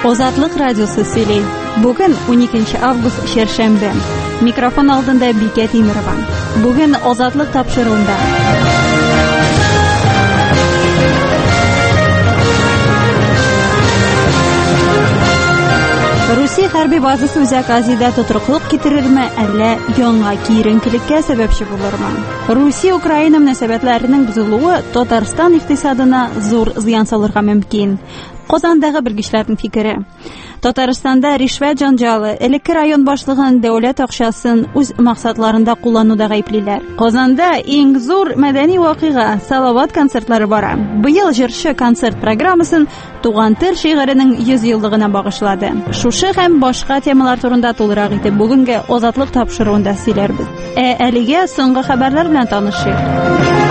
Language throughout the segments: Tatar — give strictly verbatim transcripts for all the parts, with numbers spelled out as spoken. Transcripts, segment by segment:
Озатлык радиосы сөйли. Бүген уникенче август шәршәмбе. Микрофон алдында Бикә Тимирова. Бүген Озатлык тапшыруында. Русия хәрби базасы Үзәк Азиядә тотрыклык китерерме, әллә яңа киеренкелеккә сәбәпче булырмы? Русия-Украина мөнәсәбәтләренең бозылуы Татарстан икътисадына зур зыян салырга мөмкин. Казандагы белгечләрнең фикере. Татарстанда ришвәт җанҗалы, элекке район башлыгын дәүләт акчасын үз максатларында куллануда гаеплиләр. Казанда иң зур мәдәни вакыйга Салават концертлары бара. Быел җырчы концерт программасын Туган тел шигыренең йөз еллыгына багышлады. Шушы һәм башка темалар турында тулырак итеп бүгенге Озатлык тапшыруында сөйләрбез. Ә әлегә соңгы хәбәрләр белән танышыйк.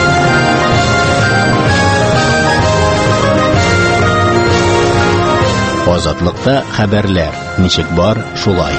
Азатлыкта хәбәрләр. Ничек бар, шулай.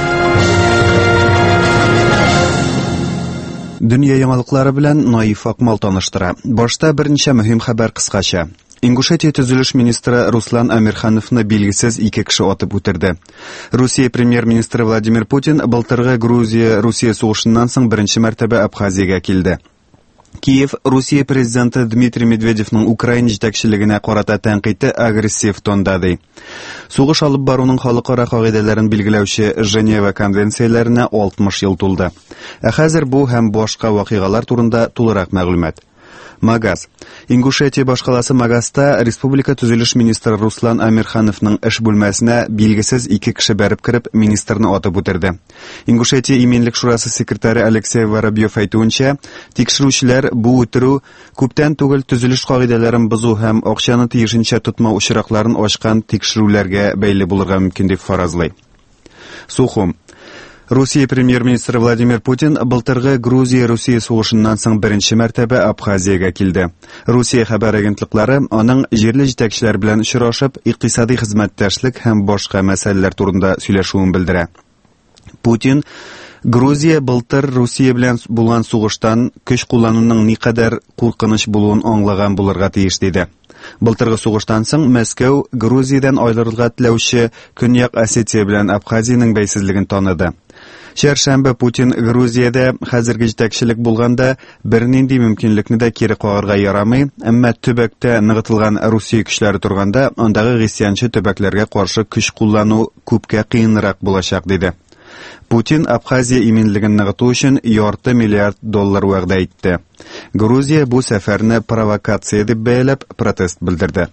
Дөнья яңалыклары белән Наиф Акмал таныштыра. Башта берничә мөһим хәбәр кыскача. Ингушетия төзелеш министры Руслан Амирхановны билгесез ике кеше атып үтерде. Русия премьер-министры Владимир Путин былтыргы Грузия-Русия сугышыннан соң беренче мәртәбә Абхазиягә килде. Киев Русия президенты Дмитрий Медведевның Украина җитәкчелегенә карата тәнкыйте агрессив тонда ди. Сугыш алып баруның халыкара кагыйдәләрен билгеләүче Женева конвенцияләренә алтмыш ел тулды. Ә хәзер бу һәм башка вакыйгалар турында тулырак мәгълүмат. Магаз. Ингушетия башкаласы Магазда республика төзелеш министры Руслан Амирхановның эш бүлмәсенә билгесез ике кеше бәреп кирип министрны атып үтерде. Ингушетия иминлек шурасы секретаре Алексей Воробьев әйтүенчә, тикшерүчеләр бу үтерү күптән түгел төзелеш кагыйдәләрен бозу һәм акчаны тиешенчә тотмау очракларын ачкан тикшерүләргә бәйле булырга мөмкин дип фаразлый. Сухум. Русия премьер-министры Владимир Путин былтыргы Грузия-Русия сугышыннан соң беренче мәртәбә Абхазиягә килде. Русия хәбәр агентлыклары аның җирле җитәкчеләр белән очрашып, икътисади хезмәттәшлек һәм башка мәсьәләләр турында сөйләшүен белдерә. Путин Грузия былтыр Русия белән булган сугыштан көч куллануның никадәр куркыныч булуын аңлаган булырга тиеш диде. Былтыргы сугыштан соң Мәскәү Грузиядан аерылырга теләүче Көньяк Осетия белән Абхазиянең бәйсезлеген таныды. Шәршәмбе Путин Грузиядә хәзерге җитәкчелек булганда бернинди мөмкинлекне дә кире кагарга ярамый, әмма төбәктә ныгытылган Русия көчләре турганда андагы гысьянчы төбәкләргә каршы көч куллану күпкә кыенрак булачак диде. Путин Абхазия иминлеген ныгыту өчен ярты миллиард доллар вәгъдә итте. Грузия бу сәфәрне провокация дип бәяләп протест белдерде.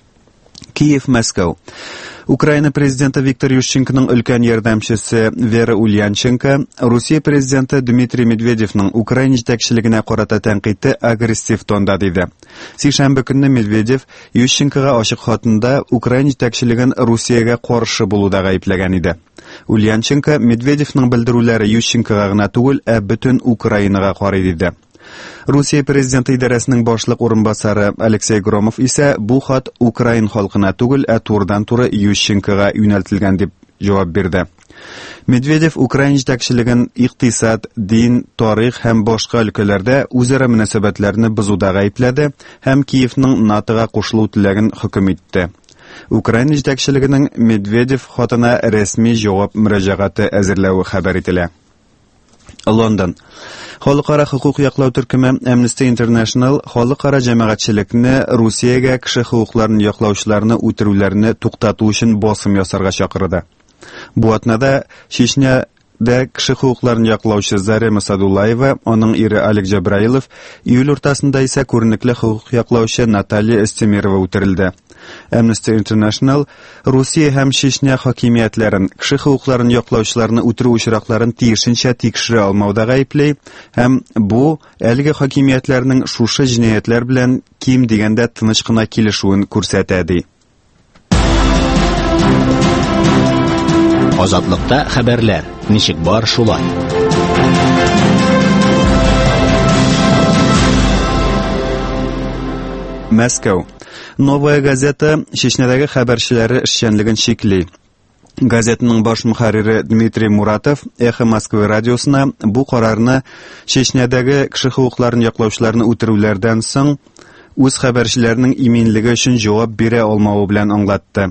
Киев, Мәскәү. Украина президенты Виктор Ющенконың өлкән ярдәмчесе Вера Ульянченко Русия президенты Дмитрий Медведевның Украина җитәкчелегенә карата тәнкыйте агрессив тонда диде. Сишәмбе көнне Медведев Ющенкога ачык хатында Украина җитәкчелеген Русиягә каршы булуда гаепләгән иде. Ульянченко Медведевның белдерүләре Ющенкога гына түгел, ә бөтен Украинага карый диде. Русия президенты идарәсенең башлык урынбасары Алексей Громов исә бу хат Украин халкына түгел, ә турыдан-туры Ющенкога юнәлтелгән дип җавап бирде. Медведев Украин җитәкчелеген икътисад, дин, тарих һәм башка өлкәләрдә үзара мөнәсәбәтләрне бозуда гаепләде һәм Киевның НАТОга кушылу теләген хөкем итте. Украина җитәкчелегенең Медведев хатына рәсми җавап мөрәҗәгате әзерләүе хәбәр ителә. Лондон. Халыкара хукук яклау төркеме Amnesty International халыкара җәмәгатьчелекне Русиягә кеше хукукларын яклаучыларны үтерүләрне туктату өчен басым ясарга чакырды. Бу атнада Чечнядә кеше хукукларын яклаучы Зарема Садулаева, аның ире Олег Җабраилов, июль уртасында исә күренекле хукук яклаучы Наталья Эстемирова үтерелде. Amnesty International Русия һәм Чечня хакимиятләрен кеше хукукларын яклаучыларны үтерү очракларын тиешенчә тикшерә алмауда гаеплый һәм бу әлеге хакимиятләрнең шушы җинаятләр белән ким дигәндә тыныч кына килешүен күрсәтә ди. Азатлыкта хәбәрләр. Ничек бар, шулай. Мәскәү. Новая газета Чечнядагы хәбәрчеләре эшчәнлеген шикли. Газетаның баш мөхәррире Дмитрий Муратов Эхо Москвы радиосына бу карарны Чечнядагы кеше хукукларын яклаучыларны үтерүләрдән соң үз хәбәрчеләренең иминлеге өчен җавап бирә алмавы белән аңлатты.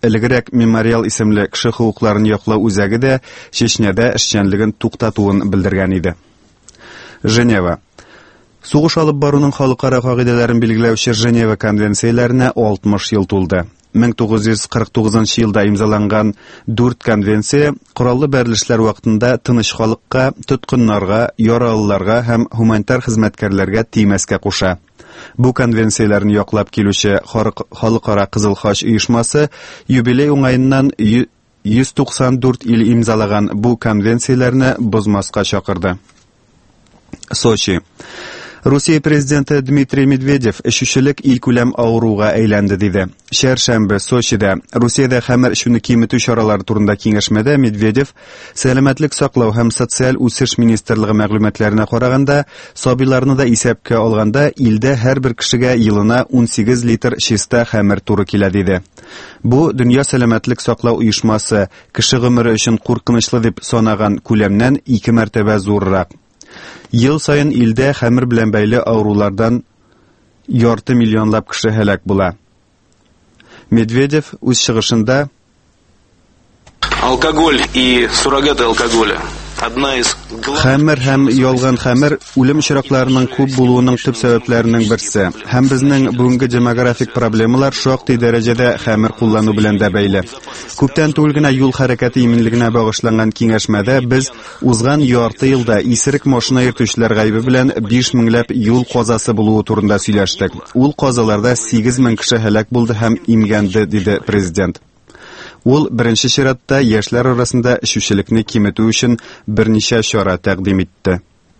элегрәк Мемориал исемле кеше хукукларын яклау үзәге дә Чечняда эшчәнлеген туктатуын белдергән иде. Женева. Сугыш алып баруның халыкара кагыйдәләрен билгеләүче Женева конвенцияләренә алтмыш ел тулды. мең тугыз йөз кырык тугызынчы елда имзаланган дүрт конвенция кораллы бәрелешләр вакытында тыныч халыкка, тоткыннарга, яралыларга һәм гуманитар хезмәткәрләргә тимәскә куша. Бу конвенцияләрне яклап килүче халыкара Кызыл Хач оешмасы юбилей уңаеннан йөз туксан дүрт ил имзалаган бу конвенцияләрне бозмаска чакырды. Сочи. Русия президенты Дмитрий Медведев эшүчелек илкүләм авыруга әйләнде диде. Шәршәмбе Сочида Русиядә хәмер эшүне киметү чаралары турында киңәшмәдә Медведев сәламәтлек саклау һәм социаль үсеш министрлыгы мәгълүматларына караганда, сабыйларны да исәпкә алганда, илдә һәрбер кешегә елына ун сигез литр чиста хәмер туры килә диде. Бу дөнья сәламәтлек саклау оешмасы кеше гомере өчен куркынычлы дип санаган күләмнән ике мәртәбә зуррак. Ел сайын илдә хәмер белән бәйле авырулардан ярты миллионлап кеше һәлак була. Медведев үз чыгышында алкоголь и суррогаты алкоголя одна из Хәмер һәм ялган хәмер үлем очракларының күп булуының төп сәбәпләренең берсе. Һәм безнең бүгенге демографик проблемалар шактый дәрәҗәдә хәмер куллану белән дә бәйле. Күптән түгел генә юл хәрәкәте иминлегенә багышланган киңәшмәдә без узган ярты елда исерек машина йөртүчеләр гаебе белән биш меңләп юл казасы булуы турында сөйләштек. Ул казаларда сигез мең кеше һәлак булды һәм имгәнде, диде президент. Ул беренче чиратта яшьләр арасында эшүчелекне киметү өчен берничә чара тәкъдим итте.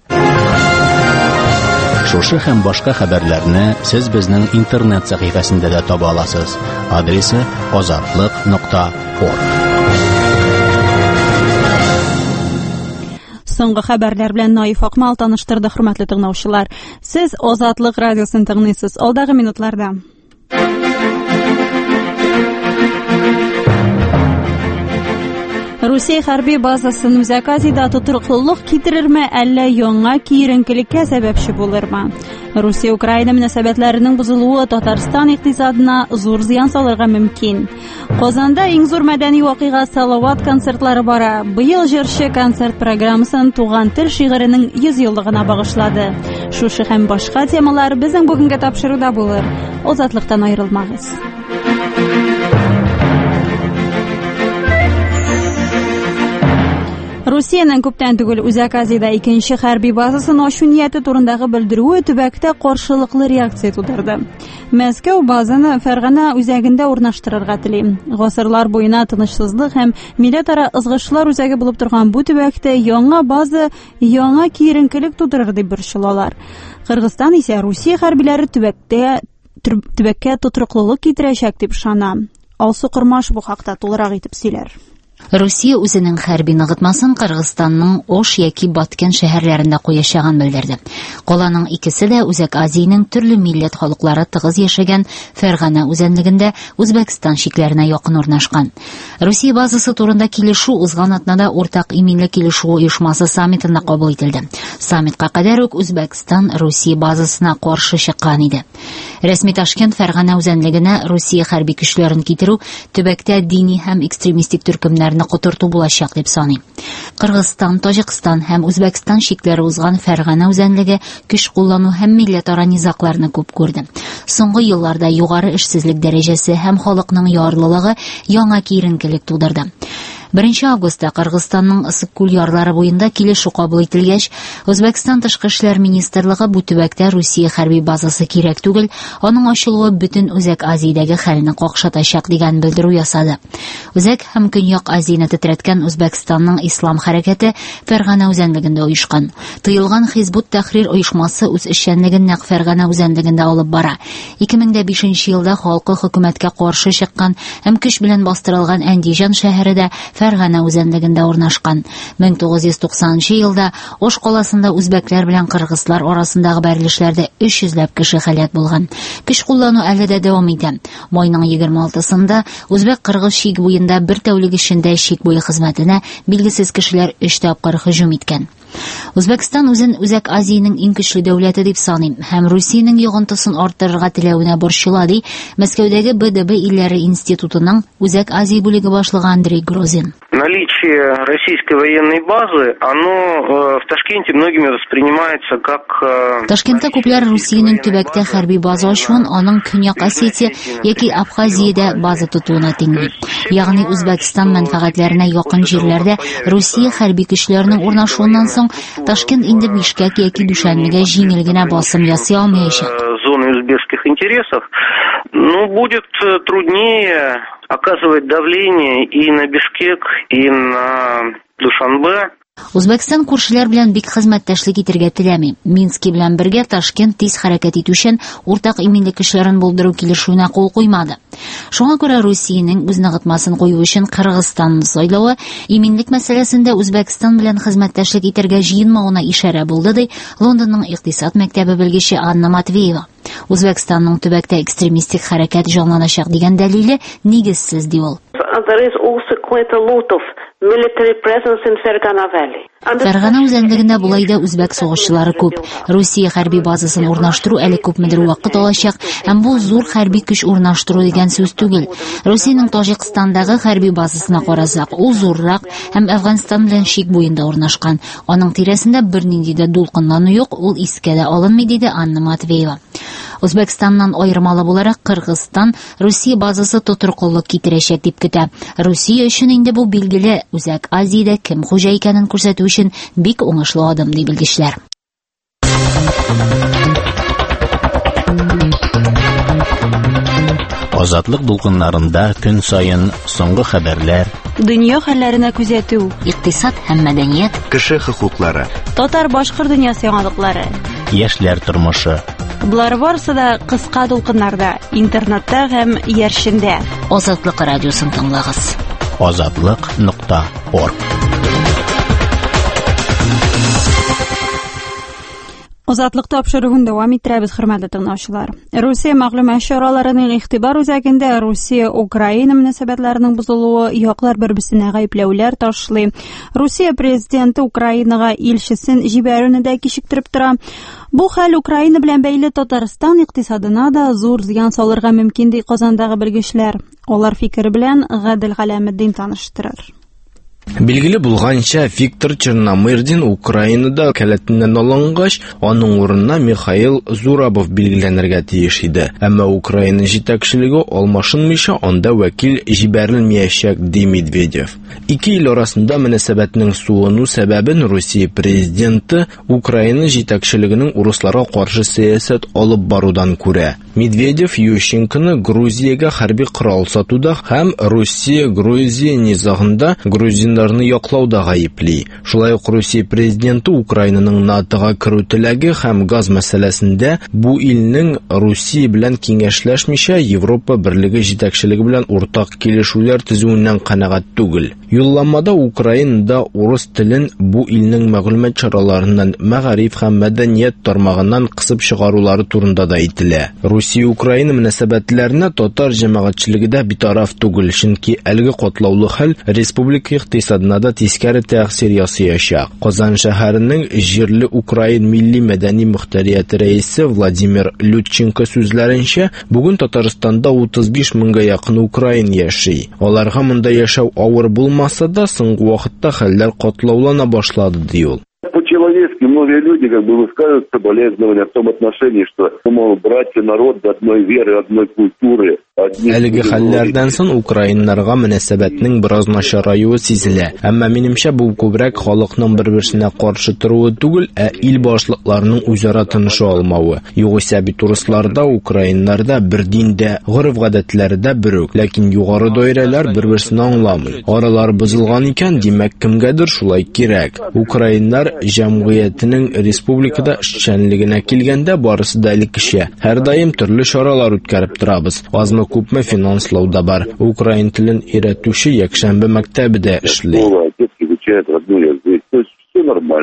Шушы һәм башка хәбәрләрне сез безнең интернет сәхифәсендә дә таба аласыз. Адресы азатлык нокта орг. Соңгы хәбәрләр белән Наиф Акмал таныштырды, хөрмәтле тыңлаучылар. Сез Азатлык радиосын тыңлыйсыз. Алдагы минутларда Русия хәрби базасын Үзәк Азиядә тотрыклылык китерерме, әллә яңа киеренкелеккә сәбәпче булырмы? Русия-Украина мөнәсәбәтләренең бозылуы Татарстан икътисадына зур зыян салырга мөмкин. Казанда иң зур мәдәни вакыйга Салават концертлары бара. Быел җырчы концерт программасын Туган тел шигыренең йөз еллыгына багышлады. Шушы һәм башка темалар безнең бүгенге тапшыруда булыр. Азатлыктан аерылмагыз. Русиянең күптән түгел Үзәк Азиядә икенче хәрби базасын ачу нияте турындагы белдерүе төбәктә каршылыклы реакция тудырды. Мәскәү базаны Фәргана үзәгендә урнаштырырга тели. Гасырлар буена тынычсызлык һәм милләтара ызгышлар үзәге булып торган бу төбәктә яңа база яңа киеренкелек тудырыр дип борчылалар. Кыргызстан исә Русия хәрбиләре төбәктә төбәккә тотрыклылык китерәчәк дип ышана. Алсу Кырмаш бу хакта тулырак итеп сөйләр. Русия үзенең хәрби ныгытмасын Кыргызстанның Ош яки Баткен шәһәрләрендә куячагын белдерде. Каланың икесе дә Үзәк Азиянең төрле милләт халыклары тыгыз яшәгән Фәргана үзәнлегендә Үзбәкстан шикләренә якын урнашкан. Русия базасы турында килешү узган атнада уртак иминлек килешү оешмасы саммитында кабул ителде. Саммитка кадәр үк Үзбәкстан Русия базасына каршы чыккан иде. Рәсми Ташкент Фәргана үзәнлегенә Русия хәрби көчләрен китерү төбәктә дини һәм экстремистик төркемнәрне котырту булачак дип саный. Кыргызстан, Таҗикстан һәм Үзбәкстан шикләре узган Фәргана үзәнлеге көч куллану һәм милләтара низакларны күп күрде. Соңгы елларда югары эшсезлек дәрәҗәсе һәм халыкның ярлылыгы яңа киеренкелек тудырды. беренче августта Кыргызстанның Ысык-Күл ярлары буенда килешү кабул ителгәч, Үзбәкстан тышкы эшләр министрлыгы бу төбәктә Русия хәрби базасы кирәк түгел, аның ачылуы бөтен Үзәк Азиядәге хәлне какшатачак дигән белдерү ясады. Үзәк һәм Көньяк Азияны тетрәткән Үзбәкстанның Ислам хәрәкәте Фәргана үзәнлегендә оешкан. Тыелган Хизбут Тәхрир оешмасы үз эшчәнлеген нәкъ Фәргана үзәнлегендә алып бара. ике мең бишенче елда халкы хөкүмәткә каршы чыккан һәм көч белән бастырылган Әндижан шәһәре дә Фәргана үзәнлегендә урнашкан. мең тугыз йөз туксанынчы елда Ош каласында үзбәкләр белән кыргызлар арасындагы бәрелешләрдә өч йөзләп кеше һәлак булган. Көч куллану әле дә дәвам итә. Майның егерме алтысында үзбәк-кыргыз шик буенда бер тәүлек эчендә шик буе хезмәтенә билгесез кешеләр өч тапкыр һөҗүм иткән. Үзбәкстан үзен Үзәк Азиянең иң көчле дәүләте дип саный һәм Русиянең йогынтысын арттырырга теләвенә борчыла, ди Мәскәүдәге Б Д Б илләре институтының Үзәк Азия бүлеге башлыгы Андрей Грозин. Наличие российской военной базы, оно в Ташкенте многими воспринимается как... Ташкентта күпләр Русиянең төбәктә хәрби база ачуын аның Көньяк Осетия яки Абхазиядә база тотуына тиңли. Ягъни Үзбәкстан мәнфәгатьләренә якын җирләрдә Русия хәрби көчләренең урнашуыннан соң Ташкент инде Бишкек яки Дүшәнбегә җиңел генә басым ясый алмаячак. Зоны узбекских интересов, ну, будет труднее оказывать давление и на Бишкек, и на Душанбе. Үзбәкстан күршеләр белән бик хезмәттәшлек итәргә теләми. Минск белән бергә Ташкент тиз хәрәкәт итү өчен уртак иминлек эшләрен булдыру килешүенә кул куймады. Шуңа күрә Русиянең үз ныгытмасын кую өчен Кыргызстанны сайлавы иминлек мәсьәләсендә Үзбәкстан белән хезмәттәшлек итәргә җыенмавына ишарә булды, ди Лондонның икътисад мәктәбе белгече Анна Матвеева. Үзбәкстанның төбәктә экстремистик хәрәкәт җанланачак дигән дәлиле нигезсез, ди ул. Фәргана үзәнлегендә булай да үзбәк сугышчылары күп. Русия хәрби базасын урнаштыру әле күпмедер вакыт алачак, һәм бу зур хәрби көч урнаштыру дигән сүз түгел. Русиянең Таҗикстандагы хәрби базасына карасак, ул зуррак һәм Әфганстан белән шик буенда урнашкан. Аның тирәсендә бернинди дә дулкынлану юк, ул искә дә алынмый, диде Анна Матвеева. Үзбәкстаннан аермалы буларак Кыргызстан Русия базасы тотрыклык китерәчәк дип көтә. Русия өчен инде бу билгеле, Үзәк Азиядә кем хуҗа икәнен күрсәтү өчен бик уңышлы адым, ди белгечләр. Азатлык дулкыннарында көн сайын соңгы хәбәрләр, дөнья хәлләренә күзәтү, икътисад һәм мәдәният, кеше хокуклары, татар-башкорт дөньясы яңалыклары, яшьләр тормышы. Булар барысы да кыска дулкыннарда, интернетта һәм яршендә. Азатлык радиосын тыңлагыз. азатлык нокта орг. Азатлык тапшыруын дәвам иттерәбез, хөрмәтле тыңлаучылар. Русия мәгълүмат чараларының игътибар үзәгендә Русия-Украина мөнәсәбәтләренең бозылуы яклар бер-берсенә гаепләүләр ташлый. Русия президенты Украинага илчесен җибәрүне дә кичектереп тора. Бу хәл Украина белән бәйле Татарстан икътисадына да зур зыян салырга мөмкин, ди Казандагы белгечләр. Алар фикере белән Гадел Галәметдин таныштырыр. Билгеле булганча, Виктор Черномырдин Украинада кәләтеннән алынгач, аның урынына Михаил Зурабов билгеләнергә тиеш иде. Әмма Украина җитәкчелеге алмашынмыйча анда вәкил җибәрелмәячәк, ди Медведев. Ике ил арасында мөнәсәбәтнең суыну сәбәбен Русия президенты Украина җитәкчелегенең урысларга каршы сәясәт алып барудан күрә. Медведев Ющенконы Грузиягә хәрби корал сатуда һәм Русия-Грузия низагында грузин яклауда гаепли. Шулай ук Русия президенты Украинаның НАТОга керү теләге һәм газ мәсьәләсендә бу илнең Русия белән киңәшләшмичә Европа берлеге җитәкчелеге белән уртак килешүләр төзүеннән канәгать түгел. Юлламада Украинада урыс телен бу илнең мәгълүмат чараларыннан мәгариф һәм мәдәният тармагыннан кысып чыгарулары турында да әйтелә. Русия-Украина мөнәсәбәтләренә татар җәмәгатьчелеге дә битараф түгел, чөнки әлеге катлаулы хәл республика икътисадына да тискәре тәэсир ясаячак. Казан шәһәренең җирле Украин милли мәдәни мөхтәрияте рәисе Владимир Лютченко сүзләренчә, бүген Татарстанда утыз биш меңгә якын украин яши. Аларга монда яшәү авыр булмаса да, соңгы вакытта хәлләр катлаулана башлады, ди ул. По-человечески многие люди как бы высказывают соболезнования в том отношении, что, мол, братья народ одной веры, одной культуры. Әлеге хәлләрдән соң украиннарга мөнәсәбәтнең бераз начараюы сизелә. Әмма минемчә бу күбрәк халыкның бер-берсенә каршы торуы түгел, ә ил башлыкларының үзара тыныша алмавы. Югыйсә бит урысларда, украиннарда бер диндә, гореф-гадәтләрдә бер үк, ләкин югары даирәләр бер-берсен аңламый. Аралар бозылган икән, димәк кемгәдер шулай кирәк. Украиннар җәмгыятенең республикада эшчәнлегенә килгәндә барысы да элеккечә. Һәр даим төрле чаралар үткәреп торабыз. Азмы күпме финанслау да бар. Украин телен өйрәтүче якшәмбе мәктәбендә эшли. Все нормально.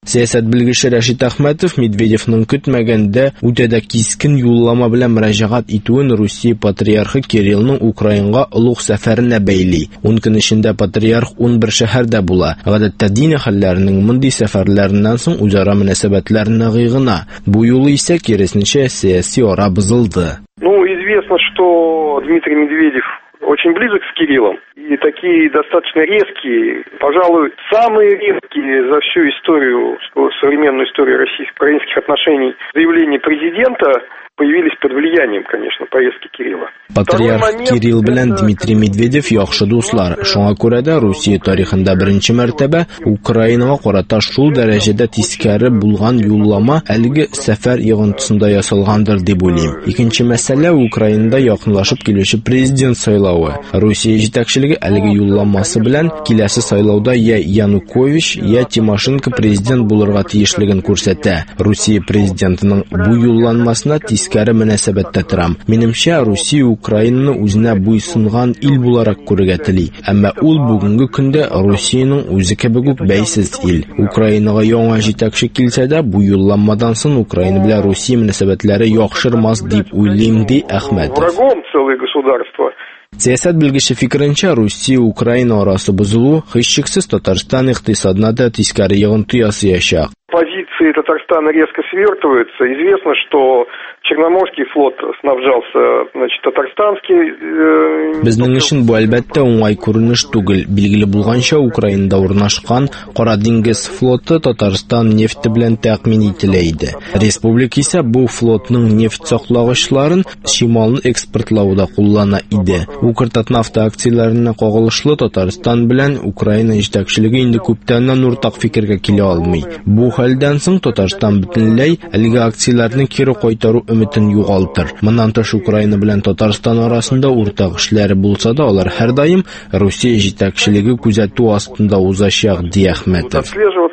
Сәясәт белгече Рәшит Әхмәтов Медведевның көтмәгәндә үтә дә кискен юллама белән мөрәҗәгать итүен Русия патриархы Кириллның Украинага олуг сәфәренә бәйли. ун көн эчендә патриарх ун бер шәһәрдә була. Гадәттә дин әһелләренең мондый сәфәрләреннән соң үзара мөнәсәбәтләр ныгыйгына. Бу юлы исә киресенчә сәяси ара бозылды. Ну, известно, что Дмитрий Медведев очень близок с Кириллом. И такие достаточно резкие, пожалуй, самые резкие за всю историю, современную историю российско-украинских отношений заявления президента появились под влиянием, конечно, поездки Кирилла. Патриарх Кирилл белән Дмитрий Медведев яхшы дуслар. Шуңа күрә дә Русия тарихында беренче мәртәбә Украинага карата шул дәрәҗәдә тискәре булган юллама әлеге сәфәр йогынтысында ясалгандыр дип уйлыйм. Икенче мәсьәлә Украинада якынлашып килүче президент сайлауы. Русия җитәкчелеге әлеге юлламасы белән киләсе сайлауда я Янукович, я Тимошенко президент булырга тиешлеген күрсәтә. Русия президентының бу юлланмасына тискәре мөнәсәбәттә торам. Минемчә, Русия Украинаны үзенә буйсынган ил буларак күрергә тели. Әмма ул бүгенге көндә Русиянең үзе кебек үк бәйсез ил. Украинага яңа җитәкче килсә дә, бу юлламадан соң Украина белән Русия мөнәсәбәтләре яхшырмас дип уйлыйм, ди Әхмәтов. Врагом целое государство. Сәясәт белгече фикеренчә, Русия-Украина арасы бозылу һичшиксез Татарстан икътисадына да тискәре йогынты ясаячак. Позиции Татарстана резко свертываются. Известно, что Черноморский флот снабжался, значит, татарстанский... Э, Безнең өчен бу әлбәттә уңай күренеш түгел. Билгеле булганча, Украинада урнашкан Кара диңгез флоты Татарстан нефте белән тәэмин ителә иде. Республика исә бу флотның нефть саклагычларын шималны экспортлауда куллана иде. Укртатнафта акцияләренә кагылышлы Татарстан белән Украина җитәкчелеге инде күптәннән уртак фикергә килә алмый. Бу хәлдән соң Татарстан бөтенләй әлеге акцияләрне кире кайтару өметен югалтыр. Моннан тыш Украина белән Татарстан арасында уртак эшләре булса да, алар һәр даим Русия җитәкчелеге күзәтү астында узачак, ди Әхмәтов.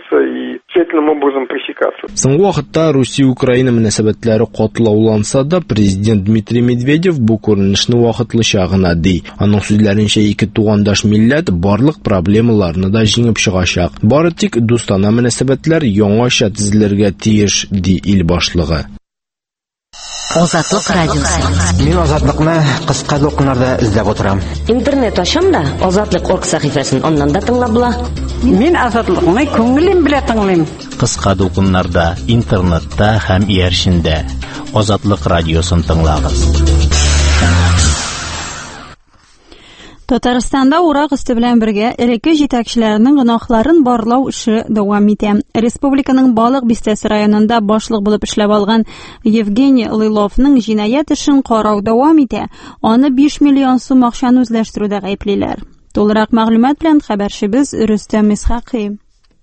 Соңгы вакытта Русия-Украина мөнәсәбәтләре катлауланса да, президент Дмитрий Медведев бу күренешне вакытлыча гына ди. Аның сүзләренчә, ике тугандаш милләт барлык проблемаларны да җиңеп чыгачак. Бары тик дустана мөнәсәбәтләр яңаша төзелергә тиеш, ди ил башлыгы. Азатлык радиосы. Мин азатлыкны кыска докумнарда эзләп утырам. Интернет ачам да Азатлык орг сәхифәсен аннан да тыңлап була. Мин азатлыкны күңелем белән тыңлыйм. Кыска докумнарда, интернетта һәм иярчендә Азатлык радиосын тыңлагыз. Татарстанда урак өсте белән бергә элекке җитәкчеләрнең гөнаһларын барлау эше дәвам итә. Республиканың Балык бистәсе районында башлык булып эшләп алган Евгений Лыловның җинаять эшен карау дәвам итә. Аны биш миллион сум акчаны үзләштерүдә гаеплиләр. Толырак мәгълүмат белән хәбәрчебез Рөстәм Исхакый.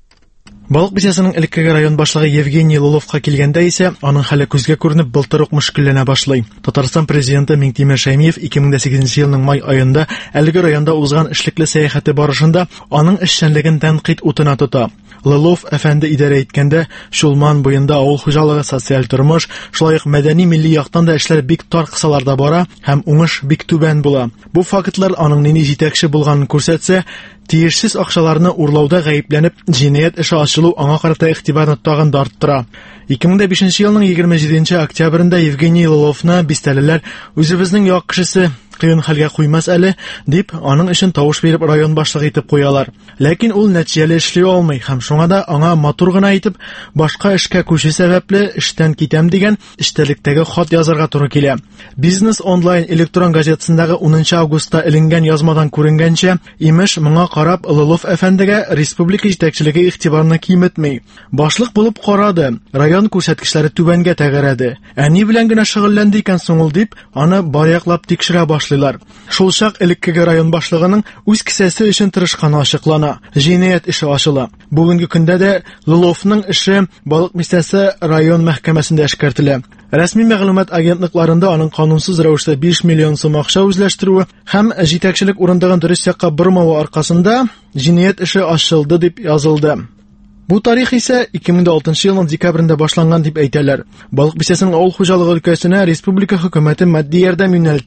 Балык бистәсенең элекке район башлыгы Евгений Лыловка килгәндә исә, аның хәле күзгә күренеп былтыр ук мөшкилләнә башлый. Татарстан президенты Миңтимер Шәймиев ике мең сигезенче елның май аенда әлеге районда узган эшлекле сәяхәте барышында аның эшчәнлеген тәнкыйть утына тота. Лылов әфәнде идарә иткәндә, Шулман буенда авыл хуҗалыгы, социаль тормыш, шулай ук мәдәни милли яктан да эшләр бик тар кысаларда бара һәм уңыш бик түбән була. Бу фактлар аның нинди җитәкче булганын күрсәтсә, тиешсез акчаларны урлауда гаепләнеп, җинаять эше ачылу аңа карата игътибарны тагын да арттыра. ике мең бишенче елның егерме җиденче октябрендә Евгений Лыловны бистәлеләр үзебезнең як кешесе кыен хәлгә куймас әле дип, аның өчен тавыш биреп район башлыгы итеп куялар. Ләкин ул нәтиҗәле эшли алмый һәм шуңа да аңа матур гына итеп башка эшкә күчү сәбәпле эштән китәм дигән эчтәлектәге хат язарга туры килә. Бизнес онлайн электрон газетасындагы унынчы августта эленгән язмадан күренгәнчә, имеш моңа карап Лылов әфәндегә республика җитәкчелеге игътибарны киметми. Башлык булып карады, район күрсәткечләре түбәнгә тәгәрәде. Әни белән генә шөгыльләнде икән соң ул дип, аны баряклап тикшерә башлый. Шул чак элеккеге район башлыгының үз кисәсе өчен тырышканы ачыклана. Җинаять эше ачыла. Бүгенге көндә дә Лыловның эше Балык бистәсе район мәхкәмәсендә эшкәртелә. Рәсми мәгълүмат агентлыкларында аның канунсыз рәвештә биш миллион сум акча үзләштерүе һәм җитәкчелек урындагын дөрес якка бормавы аркасында җинаять эше ачылды дип язылды. Бу тарих исә ике мең алтынчы елның декабрендә башланган дип әйтәләр. Балык бистәсенең авыл хуҗалыгы өлкәсенә республика хөкүмәте матди ярдәм юнәлтә.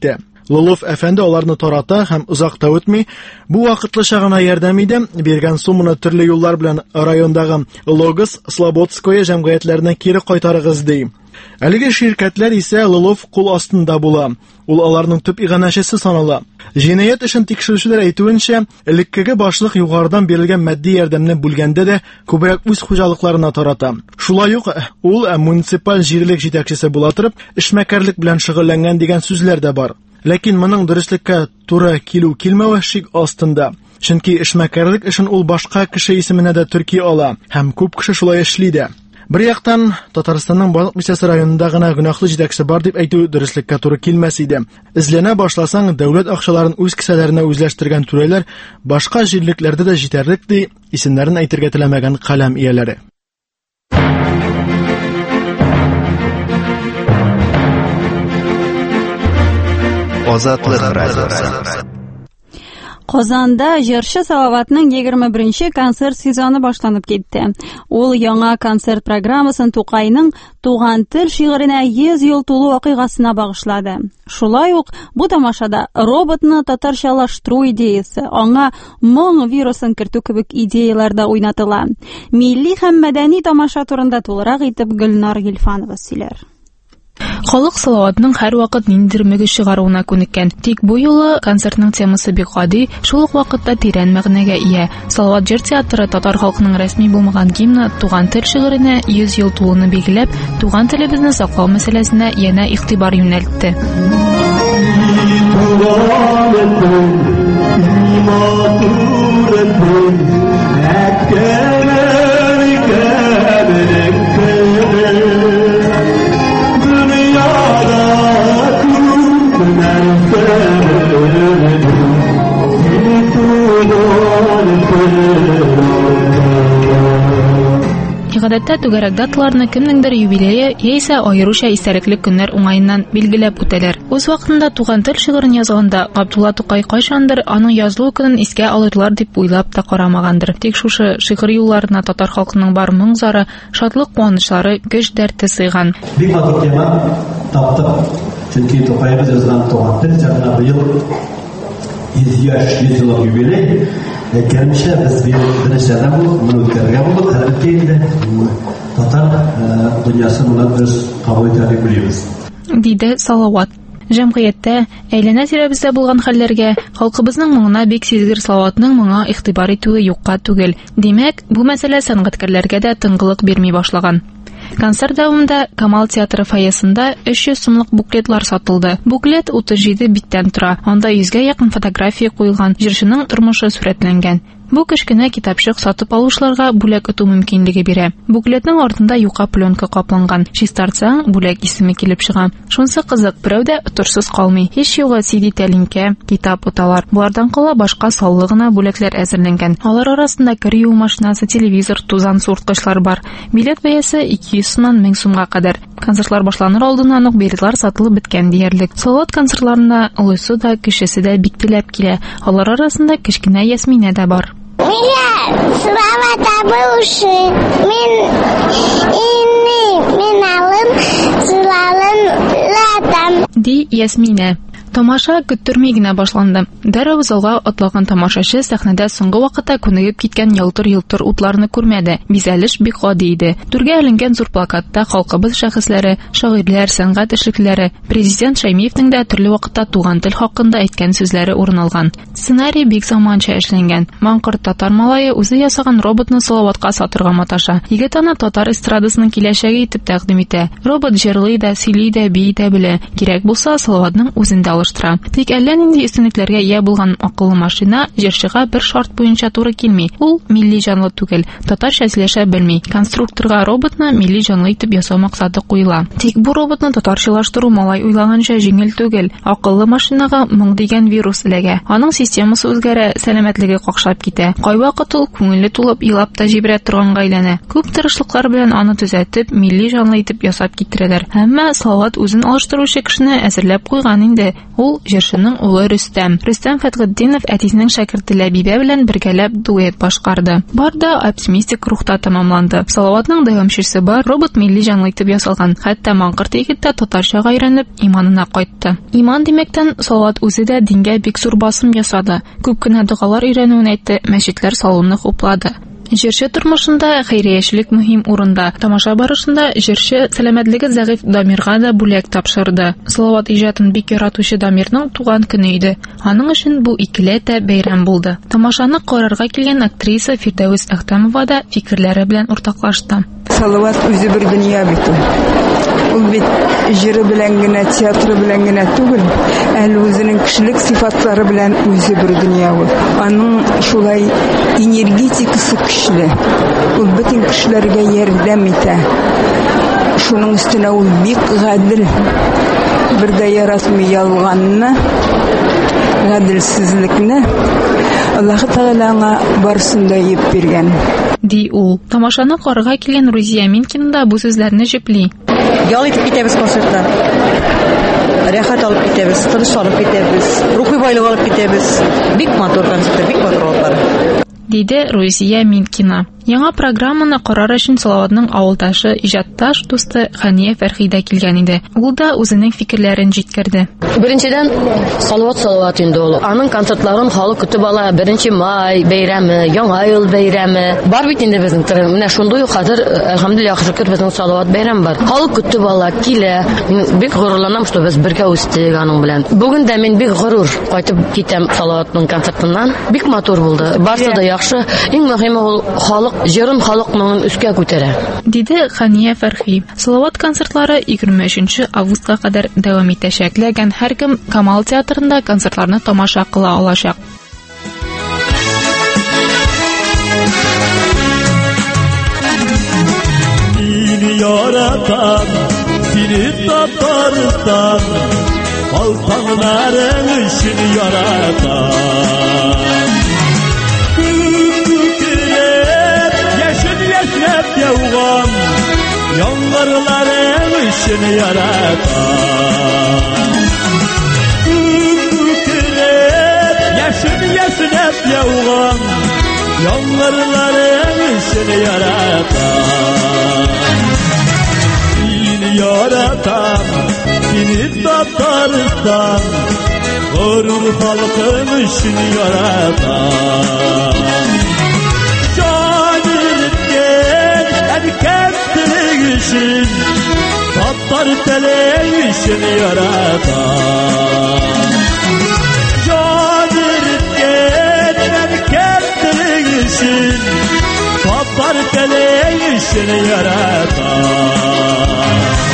Лолов әфәнде аларны тарата һәм озак та үтми, бу вакытлыча гына ярдәм иде, биргән сумманы төрле юллар белән райондагы Логос, Слободское җәмгыятьләренә кире кайтарыгыз ди. Әлеге ширкәтләр исә Лолов кул астында була. Ул аларның төп иганәчесе санала. Җинаять эшен тикшерүчеләр әйтүенчә, элеккеге башлык югарыдан бирелгән матди ярдәмне бүлгәндә дә күбрәк үз хуҗалыкларына тарата. Шулай ук ул муниципаль җирлек җитәкчесе була торып, эшмәкәрлек белән шөгыльләнгән дигән сүзләр дә бар. Ләкин моның дөреслеккә туры килү-килмәве шик астында. Чөнки эшмәкәрлек эшен ул башка кеше исеменә дә төрки ала һәм күп кеше шулай эшли дә. Бер яктан, Татарстанның Балык бистәсе районында гына гөнаһлы җитәкче бар дип әйтү дөреслеккә туры килмәс иде. Эзләнә башласаң, дәүләт акчаларын үз кесәләренә үзләштергән түрәләр башка җирлекләрдә дә җитәрлек ди, исемнәрен әйтергә теләмәгән каләм ияләре. Азатлык радиосы. Казанда җырчы Салаватның егерме беренче концерт сезоны башланып китте. Ул яңа концерт программасын Тукайның Туган тел шигыренә йөз ел тулу вакыйгасына багышлады. Шулай ук бу тамашада роботны татарчалаштыру идеясе, аңа моң вирусын кертү кебек идеялар да уйнатыла. Милли һәм мәдәни тамаша турында тулырак итеп Гөлнар Гилфанова сөйләр. Халык Салаватның һәр вакыт ниндидер мөгез чыгаруына күнеккән. Тик бу юлы концертның темасы бик гади, шул ук вакытта тирән мәгънәгә ия. Салават җыр театры татар халкының рәсми булмаган гимны Туган тел шигыренә йөз ел тулуны билгеләп, туган телебезне саклау мәсьәләсенә янә игътибар юнәлтте. Гадәттә түгәрәк даталарны кемнеңдер юбилее яисә аеруча истәлекле көннәр уңаеннан билгеләп үтәләр. Үз вакытында Туган тел шигырен язганда Габдулла Тукай кайчандыр аның язылу көнен искә алырлар дип уйлап та карамагандыр. Тик шушы шигырь юлларына татар халкының бар моң-зары, шатлык куанышлары, көч дәрте сыйган. Бик матур тема таптык. Чөнки Тукайбыз язган Туган тел җырына быел йөз яшь ел юбилей. Кәлмешә без беренчедән булып, моны үткәргә булдык, хәзер инде татар дөньясы моны без кабул итәргә белибез. Диде Салават. Җәмгыятьтә әйләнә-тирәбездә булган хәлләргә, халкыбызның моңына бик сизгер Салаватның моңа игътибар итүе юкка түгел. Димәк, бу мәсьәлә сәнгатькәрләргә дә тынгылык бирми башлаган. Концерт дәвамында Камал театры фойесында өч йөз сумлык буклетлар сатылды. Буклет утыз җиде биттән тора. Анда йөзгә якын фотография куелган, җырчының тормышы сурәтләнгән. Бу кечкенә китапчык сатып алучыларга бүләк итү мөмкинлеге бирә. Буклетның артында юка пленка капланган. Чистартсаң, бүләк исеме килеп чыга. Шунысы кызык, берәү дә оторсыз калмый. Һич югы си ди тәлинкә, китап уталар. Булардан кала башка саллы гына бүләкләр әзерләнгән. Алар арасында кер юу машинасы, телевизор, тузан суырткычлар бар. Билет бәясе ике йөз сумнан мең сумга кадәр. Концертлар башланыр алдыннан ук билетлар сатылып беткән диярлек. Салават концертларына олысы да, кечесе дә бик теләп килә. Алар арасында кечкенә Ясминә дә бар. Меня слава табуши, мин инни, мин алым, зылалым латам. Ди Ясминә. Тамаша көттөрмәй генә башланды. Дәррәү залга атлаган тамашачы сәхнәдә соңгы вакытта күнегеп киткән ялтыр-йылтыр утларны күрмәде. Бизәлеш бик гади иде. Түргә эленгән зур плакатта халкыбыз шәхесләре, шагыйрьләр, сәнгать эшлеклеләре, президент Шәймиевнең дә төрле вакытта туган тел хакында әйткән сүзләре урын алган. Сценарий бик заманча эшләнгән. Маңкорт татар малае үзе ясаган роботны Салаватка сатырга маташа. Егет аны татар эстрадасының киләчәге итеп тәкъдим итә. Робот җырлый да, сөйли дә, бии дә белә. Кирәк булса, Салаватның үзендә алыштыра. Тик әллә нинди өстенлекләргә ия булган акыллы машина җырчыга бер шарт буенча туры килми. Ул милли җанлы түгел, татарча сөйләшә белми. Конструкторга роботны милли җанлы итеп ясау максаты куела. Тик бу роботны татарчалаштыру малай уйлаганча җиңел түгел. Акыллы машинага моң дигән вирус эләгә. Аның системасы үзгәрә, сәламәтлеге какшап китә. Кайвакыт ул күңеле тулып, илап та җибрә торганга әйләнә. Күп тырышлыклар белән аны төзәтеп, милли җанлы итеп ясап китерәләр. Әмма Салават үзен алыштыручы кешене әзерләп куйган инде. Ул җырчының улы Рөстәм. Рөстәм Фәтхетдинов әтисенең шәкерте Ләбибә белән бергәләп дуэт башкарды. Бар да оптимистик рухта тәмамланды. Салаватның дәвамчысы бар, робот милли җанлы итеп ясалган. Хәтта маңкырт егет тә татарчага өйрәнеп иманына кайтты. Иман димәктән Салават үзе дә дингә бик зур басым ясады. Күп кенә дугалар өйрәнүен әйтте, мәчетләр салуны хуплады. Җырчы тормышында хәйриячелек мөһим урында. Тамаша барышында җырчы сәламәтлеге зәгыйфь Дамирга да бүләк тапшырды. Салават иҗатын бик яратучы Дамирның туган көне иде. Аның өчен бу икеләтә бәйрәм булды. Тамашаны карарга килгән актриса Фирдәвес Әхтәмова да фикерләре белән уртаклашты. Салават үзе бер дөнья бит. Ул бит җыры белән генә, театры белән генә түгел, әле үзенең кешелек сыйфатлары белән үзе бер дөнья ул. Аның шулай энергетикасы көчле. Ул бөтен кешеләргә ярдәм итә. Шуның өстенә ул бик гадел. Бер дә яратмый ялганны, гаделсезлекне. Аллаһ Тәгаләңә барсын да еп биргән. Ди ул. Тамашаны карарга килгән Рузия Минкина да бу сүзләрне җипли. Ял итеп китәбез концертта. Рәхәт алып китәбез, тыныч алып китәбез, рухи байлык алып китәбез. Бик матур концерт, бик матур алып. Диде Рузия Минкина. Яңа программаны карар өчен Салаватның авылдашы, иҗатташ дусты Хания Фәрхидә килгән иде. Ул да үзенең фикерләрен җиткерде. Беренчедән, Салават Салават инде ул. Аның концертларын халык көтеп ала. Беренче май бәйрәме, яңа ел бәйрәме. Бар бит инде безнең тирә. Менә шундый ук хәзер, әлхәмдүлилләһ, шөкер, безнең Салават бәйрәм бар. Халык көтеп ала, килә. Мин бик горурланам, что без бергә үстек аның белән. Бүген дә мин бик горур кайтып китәм Салаватның концертыннан. Бик матур булды. Барсы да яхшы. Иң мөһиме ул халык җырын халыкның үскә күтәрә. Диде Хания Фәрхи. Салават концертлары егерме өченче августка кадәр дәвам итәчәк. Ләкин һәркем Камал театрында концертларны тамаша кыла алачак. Seni yaratan, seni Tataristan, Balkanların için yaratan. Kükürep, yaşın yaşnep yavğam, Yanlarların için yaratan. Kükürep, yaşın yaşnep yavğam, Yanlarların için yaratan. Seni yaratan, seni Tataristan, Gurur halkın için yaratan. Can etken erkeklik için, Tatar telek için yaratan. Can etken erkeklik için, Tatar telek için yaratan.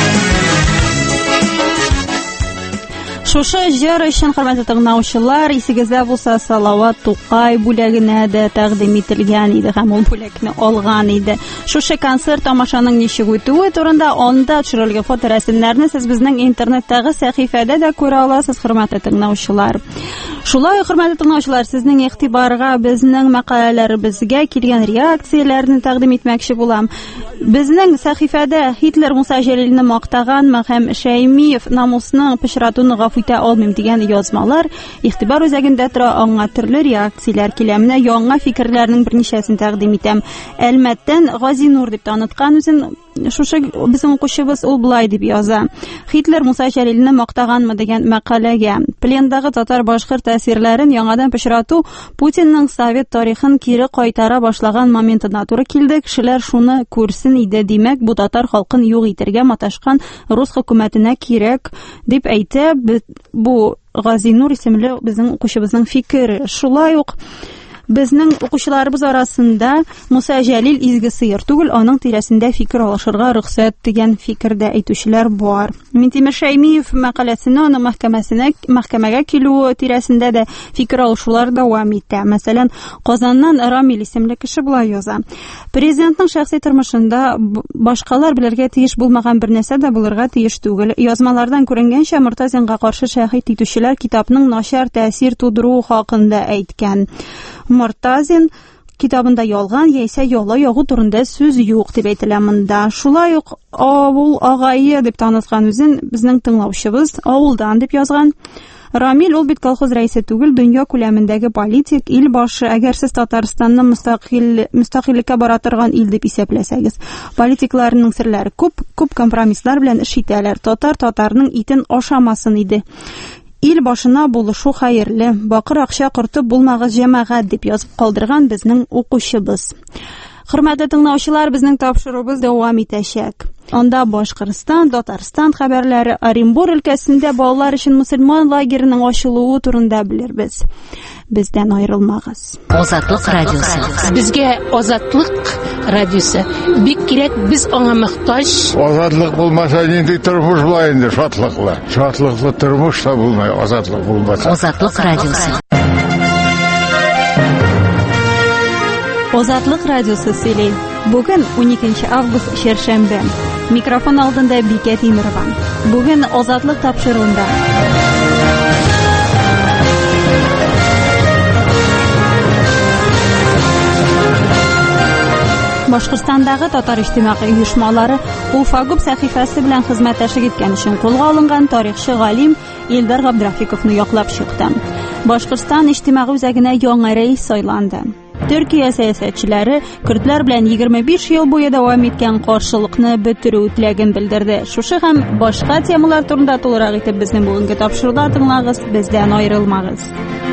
Шушы җыр өчен, хөрмәтле тыңлаучылар, исегездә булса, Салават Тукай бүләгенә дә тәкъдим ителгән иде һәм ул бүләкне алган иде. Шушы концерт тамашаның ничек үтүе турында анда төшерелгән фоторәсемнәрне сез безнең интернеттагы сәхифәдә дә күрә аласыз, хөрмәтле тыңлаучылар. Шулай, хөрмәтле тыңлаучылар, сезнең игътибарга безнең мәкаләләребезгә килгән реакцияләрне тәкъдим итмәкче булам. Безнең сәхифәдә Хитлер Муса Җәлилне мактаган һәм Шәймиев намусның пычратуны гафу итә алмыйм дигән язмалар игътибар үзәгендә тора, аңа төрле реакцияләр килә. Менә яңа фикерләрнең берничәсен тәкъдим итәм. Әлмәттән Газинур дип таныткан үзен шушы безнең укучыбыз ул булай дип яза. Хитлер Муса Җәлилне мактаганмы дигән мәкаләгә Плендагы татар-башкорт тәэсирләрен яңадан пычрату Путинның совет тарихын кире кайтара башлаган моментына туры килде. Кешеләр шуны күрсен иде, димәк, бу татар халкын юк итәргә маташкан рус хөкүмәтенә кирәк дип әйтә. Бу Газинур исемле безнең укучыбызның фикере. Шулай ук безнең укучыларыбыз арасында Муса Җәлил изге сыер түгел, аның тирәсендә фикер алышырга рөхсәт дигән фикердә әйтүчеләр бар. Минтимер Шәймиев мәкаләсенә, аның мәхкәмәсенә, мәхкәмәгә килүе тирәсендә дә фикер алышулар дәвам итә. Мәсәлән, Казаннан Рамил исемле кеше булай яза. Президентның шәхси тормышында башкалар белергә тиеш булмаган бер нәрсә дә булырга тиеш түгел. Язмалардан күренгәнчә, Мортазинга каршы шәһид итүчеләр китапның начар тәэсир тудыру хакында әйткән. Мортазин китабында ялган яисә яла ягу турында сүз юк дип әйтелә монда. Шулай ук авыл агае дип таныткан үзен безнең тыңлаучыбыз авылдан дип язган. Рамил ул бит колхоз рәисе түгел, дөнья күләмендәге политик, ил башы. Әгәр сез Татарстанны мөстәкыйль мөстәкыйлькә бара торган ил дип исәпләсәгез, политикларның серләре күп, күп компромисслар белән эш итәләр. Татар татарның итен ашамасын иде. Ил башына булышу хәерле, бакыр акча кортып булмагыз җәмәгать дип язып калдырган безнең укучыбыз. Хөрмәтле тыңлаучылар, безнең тапшыруыбыз дәвам итәчәк. Анда Башкортстан, Татарстан хәбәрләре, Оренбур өлкәсендә балалар өчен мөселман лагерының ачылуы турында белербез. Бездән аерылмагыз. Азатлык радиосы. Безгә Азатлык радиосы бик кирәк, без аңа мохтаҗ. Азатлык булмаса нинди тормыш булай инде, шатлыклы. Шатлыклы тормыш та булмай, азатлык булмаса. Азатлык радиосы. Азатлык радиосы сөйли. Бүген уникенче август чәршәмбе. Микрофон алдында Бикә Тимерова. Бүген Азатлык тапшыруында. Башкортстандагы татар иҗтимагый оешмалары Уфагуб сәхифәсе белән хезмәттәшлек иткән өчен кулга алынган тарихчы галим Илдар Габдрафиковны яклап чыкты. Башкортстан иҗтимагый үзәгенә яңа рәис сайланды. Төркия сәясәтчеләре көрдләр белән егерме биш ел буе дәвам иткән каршылыкны бетерү теләген белдерде. Шушы һәм башка темалар турында тулырак итеп безнең бүгенге тапшыруда тыңлагыз, бездән аерылмагыз.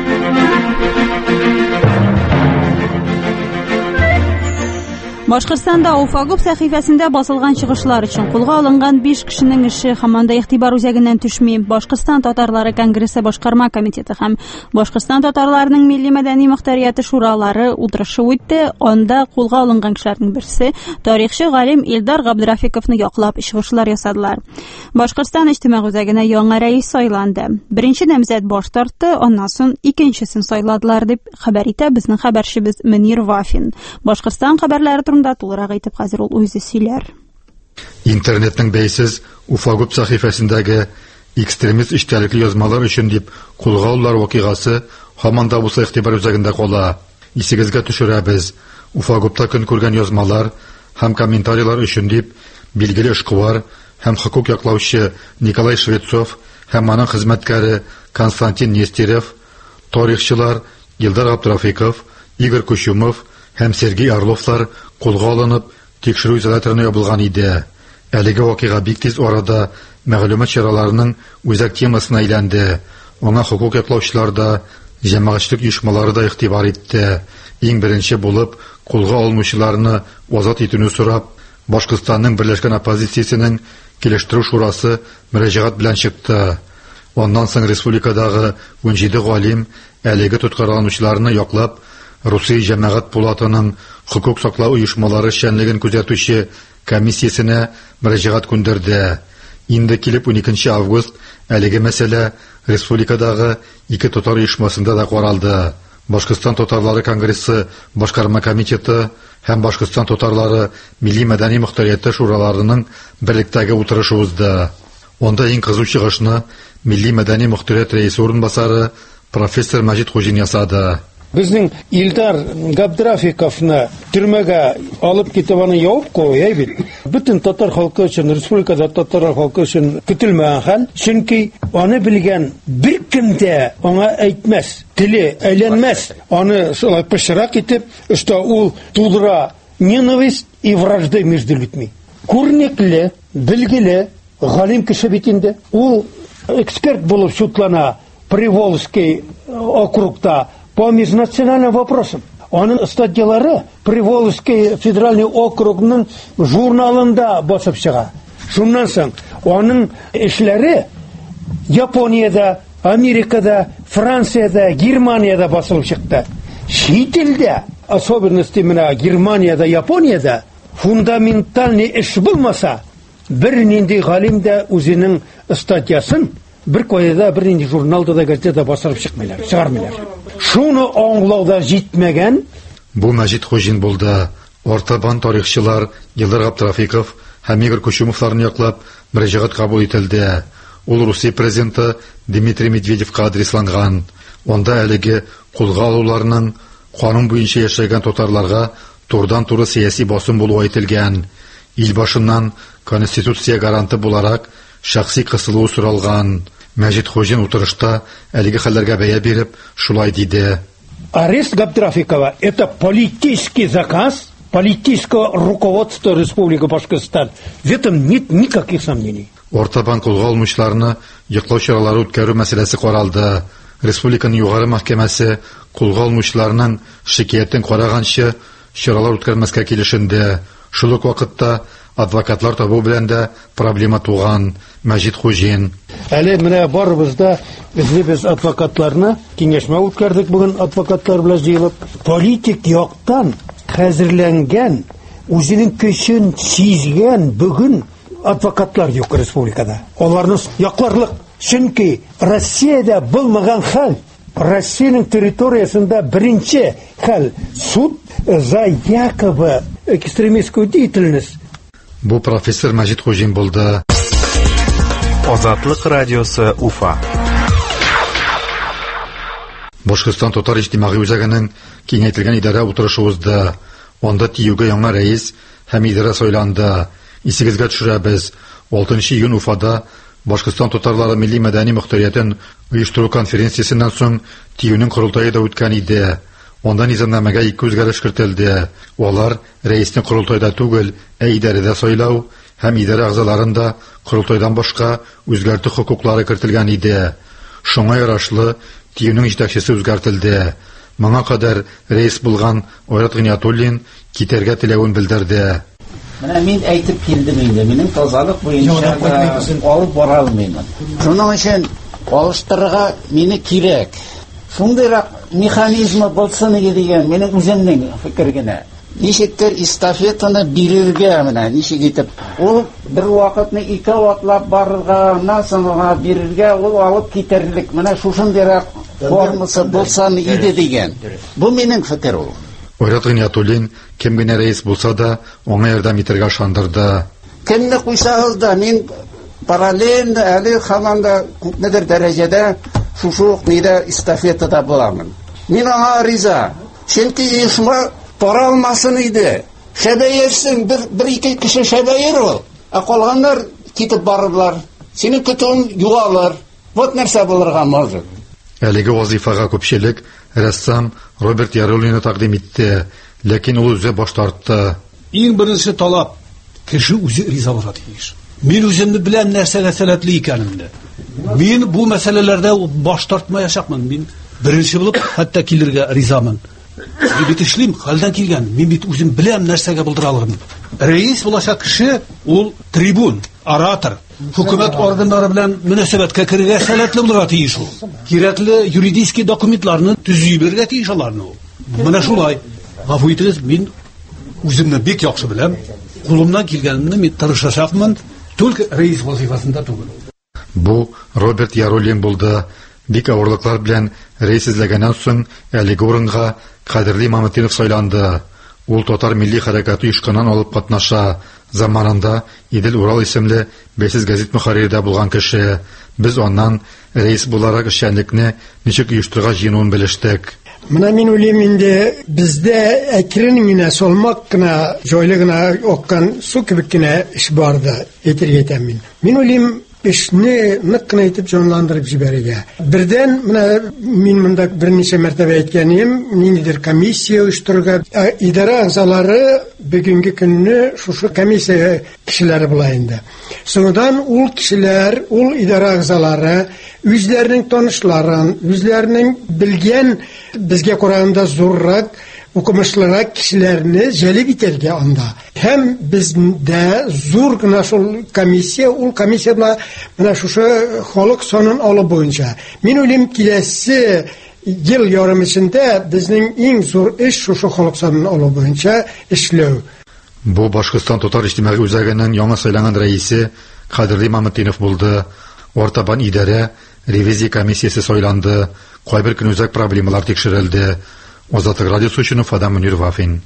Башкортстанда Уфагуб сәхифәсендә басылган чыгышлар өчен кулга алынган биш кешенең эше һаман да игътибар үзәгеннән төшми. Башкортстан татарлары конгрессы башкарма комитеты һәм Башкортстан татарларының милли мәдәни мөхтәрияте шуралары утырышы үтте. Анда кулга алынган кешеләрнең берсе тарихчы галим Илдар Габдрафиковны яклап чыгышлар ясадылар. Башкортстан иҗтимагый үзәгенә яңа рәис сайланды. Беренче намзәт баш тартты, аннан соң икенчесен сайладылар дип хәбәр итә безнең хәбәрчебез Мөнир Вафин. Башкортстан хәбәрләре да тулырак итеп хәзер ул үзе сөйләр. Интернетның бәйсез Уфагуб сәхифәсендәге экстремист эчтәлекле язмалар өчен дип кулга алулар вакыйгасы һаман да булса игътибар үзәгендә кала. Исегезгә төшерәбез. Уфагубта көн күргән язмалар һәм комментарийлар өчен дип билгеле эшкуар һәм хокук яклаучы Николай Швецов һәм аның хезмәткәре Константин Нестеров, тарихчылар Илдар Габдрафиков, Игорь Кучумов һәм Сергей Орловлар кулга алынып, тикшерү изоляторына ябылган иде. Әлеге вакыйга бик тиз арада мәгълүмат чараларының үзәк темасына әйләнде. Аңа хокук яклаучылар да, җәмәгатьчелек оешмалары да игътибар итте. Иң беренче булып кулга алынучыларны азат итүне сорап, Башкортстанның Берләшкән оппозициясенең килештерү шурасы мөрәҗәгать белән чыкты. Ондан соң республикадагы унҗиде галим әлеге тоткарланучыларны яклап, Русия җәмәгать пулатының хокук саклау оешмалары эшчәнлеген күзәтүче комиссиясенә мөрәҗәгать күндерде. Инде килеп уникенче август әлеге мәсьәлә республикадагы ике татар оешмасында да каралды. Башкортстан татарлары конгрессы башкарма комитеты һәм Башкортстан татарлары милли мәдәни мөхтәрияте шураларының берлектәге утырышы узды. Онда иң кызу чыгышны милли мәдәни мөхтәрият рәисе урынбасары профессор Мәҗит Хуҗин ясады. Безнең Илдар Габдрафиковны төрмәгә алып китеп аны явып куя бит. Бөтен татар халкы өчен, республикада татар халкы өчен көтелмәгән хәл, чөнки аны белгән бер кем дә аңа әйтмәс, теле әйләнмәс. Аны шулай пычрак итеп, что ул тудыра ненависть и вражды между людьми. Күрнекле, белгеле галим кеше бит инде. Ул эксперт булып судлана Приволжский округта по межнациональным вопросам. Оның статьялары Приволжский федеральный округның журналында басып чыга. Шуннан соң оның эшләре Японияда, Америкада, Францияда, Германияда басылып чыкты. Чит илдә, особенности менә Германияда, Японияда фундаментальный эш булмаса, бер нинди галим дә үзенең статьясын бер кайда, бер нинди журналда да, газетада басып чыкмыйлар, чыгармыйлар. Шуны аңлауда җитмәгән. Бу Мәҗит Хуҗин булды. Ортабан тарихчылар Илдар Габдрафиков һәм Игорь Кучумовларны яклап мөрәҗәгать кабул ителде. Ул Русия президенты Дмитрий Медведевка адресланган. Онда әлеге кулга алуларның канун буенча яшәгән татарларга турдан-туры сияси басым булуы әйтелгән. Ил башыннан конституция гаранты буларак шәхси кысылу соралган. Мәҗит Хуҗин утырышта әлеге хәлләргә бәя биреп, шулай диде. Арест Габдрафикова – это политический заказ политического руководства Республики Башкортостан. В этом нет никаких сомнений. Ортабан кулга алучыларны йоклау чаралары үткәрү мәсьәләсе каралды. Республиканың югары мәхкәмәсе кулга алучыларның шикаятен караганчы чаралар үткәрмәскә килешенде. Шул ук вакытта адвокатлар табу белән дә проблема туган. Мәҗит Хуҗин. Әле менә барыбызда без адвокатларны киңәшмә үткәрдек бүген адвокатлар белән җыелып. Политик яктан хәзерләнгән, үзенең көчен сизгән бүген адвокатлар юк республикада. Аларны якларлык. Чөнки Россиядә булмаган хәл, Россиянең территориясында беренче хәл суд за якобы экстремистскую деятельность. Бу профессор Мәҗит Хуҗин булды. Азатлык радиосы Уфа. Башкортстан татар иҗтимагый үзәгенең киңәйтелгән идарә утырышы узды. Анда тиюгә яңа рәис һәм идарә сайланды. Исегезгә төшерәбез, алтынчы июнь Уфада Башкортстан татарлары милли мәдәни мөхтәриятен оештыру конференциясеннән соң тиюнең корылтае да үткән иде. Анда низамнамәгә ике үзгәреш кертелде. Алар рәисне корылтайда түгел, ә идарәдә сайлау һәм идарә әгъзаларында корылтайдан башка үзгәртү хокуклары кертелгән иде. Шуңа ярашлы тиюнең җитәкчесе үзгәртелде. Моңа кадәр рәис булган Айрат Гыйниятуллин китәргә теләвен белдерде. Менә мин әйтеп килдем инде, минем тазалык буенча алып бара алмыймын. Шуның өчен алыштырырга мине кирәк. Шундыйрак механизмы булсын иде дигән минем үземнең фикер генә. Ничектер эстафетаны бирергә менә ничек итеп. Ул бер вакытны ике ватлап барырга, аннан соңга бирергә, ул алып китерлек. Менә шушындыйрак формасы булсын иде дигән. Бу минем фикер ул. Айрат Гыйниятуллин кем генә рәис булса да, аңа ярдәм итәргә шандырды. Кемне куйсагыз да, мин параллель әле һаман да күпмедер дәрәҗәдә шушы нидә эстафетада буламын. Мин аңа риза. Чөнки ишма пара алмасын иде. Шәбәерсең, бер бер ике кеше шәбәер ул. Ә калганнар китеп барырлар. Синең көтүң югалыр. Вот нәрсә булырга мөмкин. Әлеге вазифага күпчелек рәссам Роберт Яруллинны тәкъдим итте, ләкин ул үзе баш тартты. Иң беренче талап кеше үзе риза булырга тиеш. Мин үземне белән нәрсәгә сәләтле икәнемне. Мин бу мәсьәләләрдә баш тартмаячакмын. Мин беренче булып хәтта килергә ризамын. Мин бит эшлим, хәлдән килгән. Мин бит үзем беләм нәрсәгә булдыра алырмын. Рәис булачак кеше ул трибун, оратор. Хөкүмәт органнары белән мөнәсәбәткә керергә сәләтле булырга тиеш ул. Кирәкле юридик документларны төзеп бирергә тиеш аларны ул. Менә шулай. Гафу итегез, мин үземне бик яхшы беләм. Кулымнан килгәнне мин тырышачакмын, только рәис вазифасында түгел. Бу Роберт Яруллин булды. Бик авырлыклар белән рәис эзләгәннән соң әлеге урынга Кадерле Мамытдинов сайланды. Ул татар милли хәрәкәте оешканнан алып катнаша. Заманында Идел Урал исемле бәйсез гәзит мөхәррире булган кеше. Без аннан рәис буларак эшчәнлекне ничек оештырырга җыенуын белештек. Менә мин уйлыйм инде бездә әкрен генә салмак кына, җайлы гына аккан су кебек кенә эш барды, әйтергә итәм мин. Мин уйлыйм эшне нык кына итеп җанландырып җибәрергә. Бердән менә мин монда берничә мәртәбә әйткәнем, ниндидер комиссия оештырырга, идарә әгъзалары бүгенге көнне шушы комиссия кешеләре була инде. Соңдан ул кешеләр, ул идарә әгъзалары үзләренең танышларын, үзләренең белгән безгә караганда зуррак, укымышлырак кешеләрне җәлеп итәргә анда. Һәм бездә зур гына шул комиссия, ул комиссия белән менә шушы халык санын алу буенча. Мин уйлыйм, киләсе ел ярым эчендә безнең иң зур эш шушы халык санын алу буенча эшләү. Бу Башкортстан татар иҗтимагый үзәгенең яңа сайланган рәисе Кадерле Мамытдинов булды. Ортабан идарә ревизия комиссиясе сайланды. Кайбер көн үзәк проблемалар тикшерелде. Азатлык радиосы өчен Уфадан Мөнир Вафин.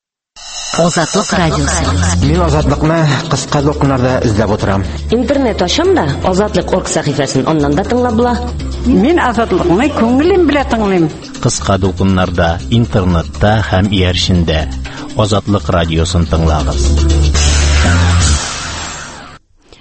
Азатлык радиосы. Мин азатлыкны кыска докумнарда эзләп утырам. Интернет ачам да азатлык точка орг сәхифәсен аннан да тыңлап була. Мин азатлыкны күңелем белән тыңлыйм. Кыска докумнарда, интернетта һәм ияршендә Азатлык радиосын тыңлагыз.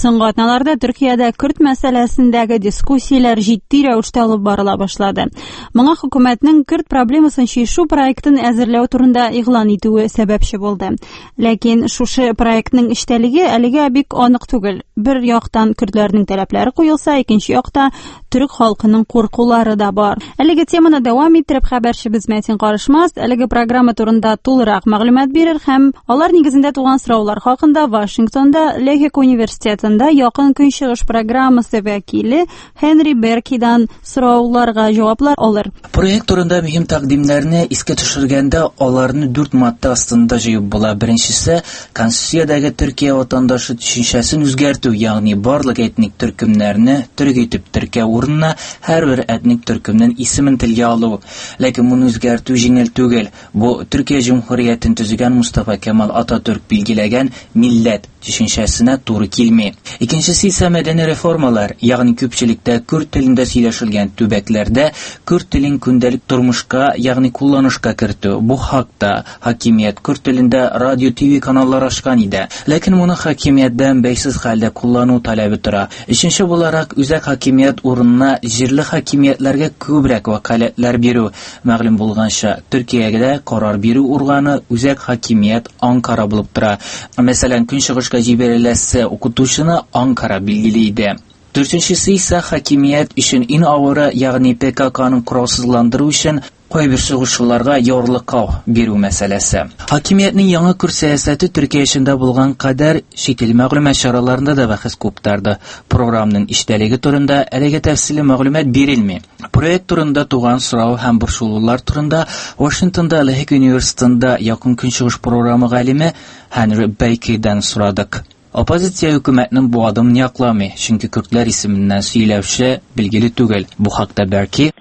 Соңгы атналарда Төркиядә Көрд мәсьәләсендәге дискуссияләр җитди рәвештә алып барыла башлады. Моңа хөкүмәтнең Көрд проблемасын чишү проектын әзерләү турында игълан итүе сәбәпче булды. Ләкин шушы проектның эчтәлеге әлегә бик анык түгел. Бер яктан көрдләрнең таләпләре куелса, икенче якта төрек халкының куркулары да бар. Әлеге теманы дәвам иттереп хәбәрчебез Мәтин Карышмас әлеге программа турында тулырак мәгълүмат бирер һәм алар нигезендә туган сораулар хакында Вашингтонда Лехек университетында якын көнчыгыш программасы вәкиле Хенри Беркидан сорауларга җаваплар алыр. Проект турында мөһим тәкъдимнәрне искә төшергәндә аларны дүрт матдә астында җыеп була. Беренчесе Конституциядәге Төркия ватандашы төшенчәсен үзгәртү, ягъни барлык этник төркемнәрне төрек итеп теркәү урынына һәрбер этник төркемнең исемен телгә алу. Ләкин моны үзгәртү җиңел түгел. Бу Төркия җумһуриятен төзегән Мустафа Кемал Ататürk билгеләгән милләт төшенчәсенә туры килми. Икенчесе исә мәдәни реформалар, ягъни күпчелектә күрд телендә сөйләшелгән төбәкләрдә күрд телен көндәлек тормышка, ягъни кулланышка кертү. Бу хакта хакимият күрд телендә радио, ТВ каналлар ачкан иде. Ләкин моны хакимияттән бәйсез хәлдә куллану таләбе тора. Өченче буларак үзәк хакимият урынына җирле хакимиятләргә күбрәк вакаләтләр бирү. Мәгълүм булганча, Төркиягә карар бирү органы үзәк хакимият Анкара булып тора. Мәсәлән, көнчыгышка җибәреләсе укытучыны Анкара билгели иде. Дүртенчесе исә хакимият өчен иң авыры, ягъни ПККның коралсызландыру өчен кайбер сугышчыларга ярлыкау бирү мәсьәләсе. Хакимиятның яңа курс сәясәте Төркия эчендә булган кадәр шит ил мәгълүмат чараларында да бәхәс куптарды. Програмның иштәлеге турында әлегә тәфсилле мәгълүмат бирелми. Проект турында туган сорау һәм борчылулар турында Вашингтонда Лехек университетында якын көнчыгыш программы галиме Хенри Беркидан сорадык. Оппозиция хөкүмәтнең бу адымын якламый, чөнки көрдләр исеменнән сөйләүче билгеле түгел. Бу хакта бәлки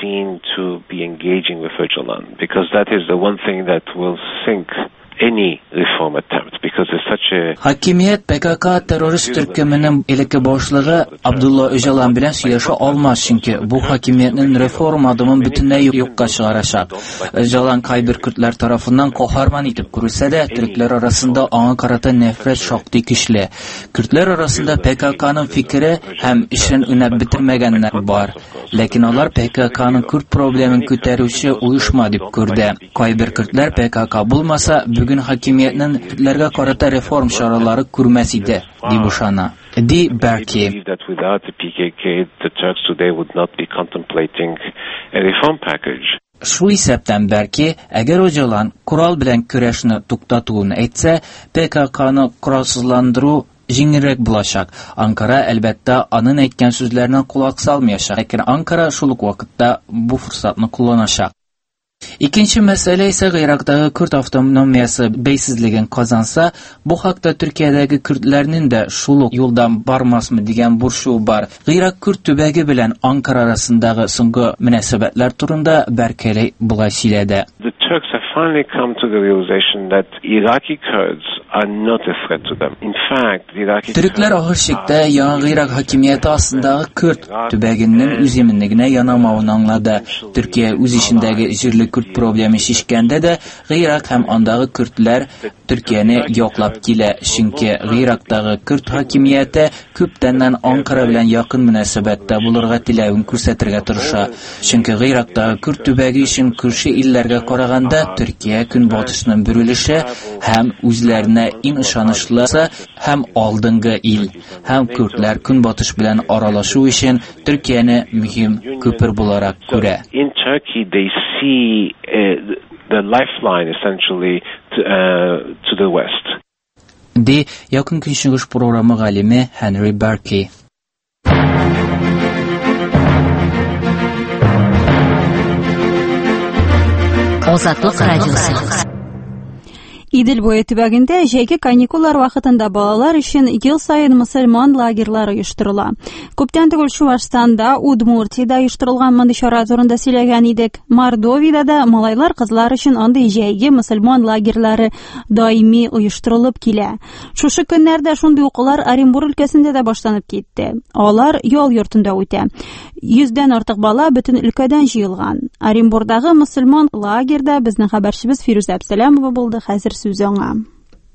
to be engaging with Öcalan, because that is the one thing that will sink any reform attempt, because it's such a... Хакимият ПКК террорист төркеменең элекке башлыгы Абдулла Öcalan белән сөйләшә алмас, чөнки бу хакимиятның реформ адымын бөтенләй юкка чыгарачак. Öcalan кайбер көрдләр тарафыннан каһарман итеп күрсә дә, төрекләр арасында аңа карата нәфрәт шактый көчле. Көрдләр арасында ПККның фикере һәм эшен үнәп бетермәгәннәр бар. Ләкин алар ПККның күрд проблемын күтәрүче уйышма дип күрде. Кайбер көрдләр ПКК булмаса, бүген хакимиятның көрдләргә карата реформ чаралары күрмәс иде, дип ышана. Ди Берки. Шул исәптән бәлки, әгәр Öcalan Корал белән көрәшне туктатуын әйтсә, ПККны коралсызландыру җиңелрәк булачак. Анкара әлбәттә аның әйткән сүзләренә кулак салмаячак. Ләкин Анкара шул ук вакытта бу форсатны кулланачак. Икенче мәсьәлә исә Ирактагы көрд автономиясе бәйсезлеген казанса, бу хакта Төркиядәге көрдләрнең дә шул ук юлдан бармасмы дигән бурчу бар. Ирак көрд төбәге белән Анкара арасындагы соңгы мөнәсәбәтләр турында Беркелей булай сөйләде. The Turks have finally come to the realization that Iraqi Kurds are not a threat to them. In fact, the Iraqi Төрекләр ахыр чиктә яңа Ирак хакимияте астындагы көрд төбәгенең үземенлегенә янамавын аңлады. Төркия үз ишендәге җирле көрд проблемы шишкәндә дә Ирак һәм андагы көрдләр Төркияне яклап килә, чөнки Ирактагы көрд хакимияте күптәннән Анкара белән якын мөнәсәбәттә булырга теләвен күрсәтергә тырыша. Чөнки Ирактагы көрд төбәге өчен күрше илләргә караганда Төркия көнбатышның бөрелеше һәм үзләренә иң ышанычлысы һәм алдынгы ил, һәм көрдләр көнбатыш белән аралашу өчен Төркияне мөһим күпер буларак күрә. In Turkey they see uh, the lifeline essentially to, uh, to the west. Ди якын көнчыгыш программы галиме Хенри Берки. Азатлык радиосы. Идел буе төбәгендә җәйге каникуллар вакытында балалар өчен ел сайын мөселман лагерьлары оештырыла. Күптән түгел Чувашстанда, Удмуртиядә оештырылган мондый чара турында сөйләгән идек. Мордовиядә дә малайлар, кызлар өчен андый җәйге мөселман лагерьлары даими оештырылып килә. Шушы көннәрдә шундый укулар Оренбур өлкәсендә дә башланып китте. Алар ял йортында үтә. Йөздән артык бала бөтен өлкәдән җыелган. Оренбурдагы мөселман лагерьдә безнең хәбәрчебез Фирүз Әбсәләмова булды. Хәзер сүз аңа.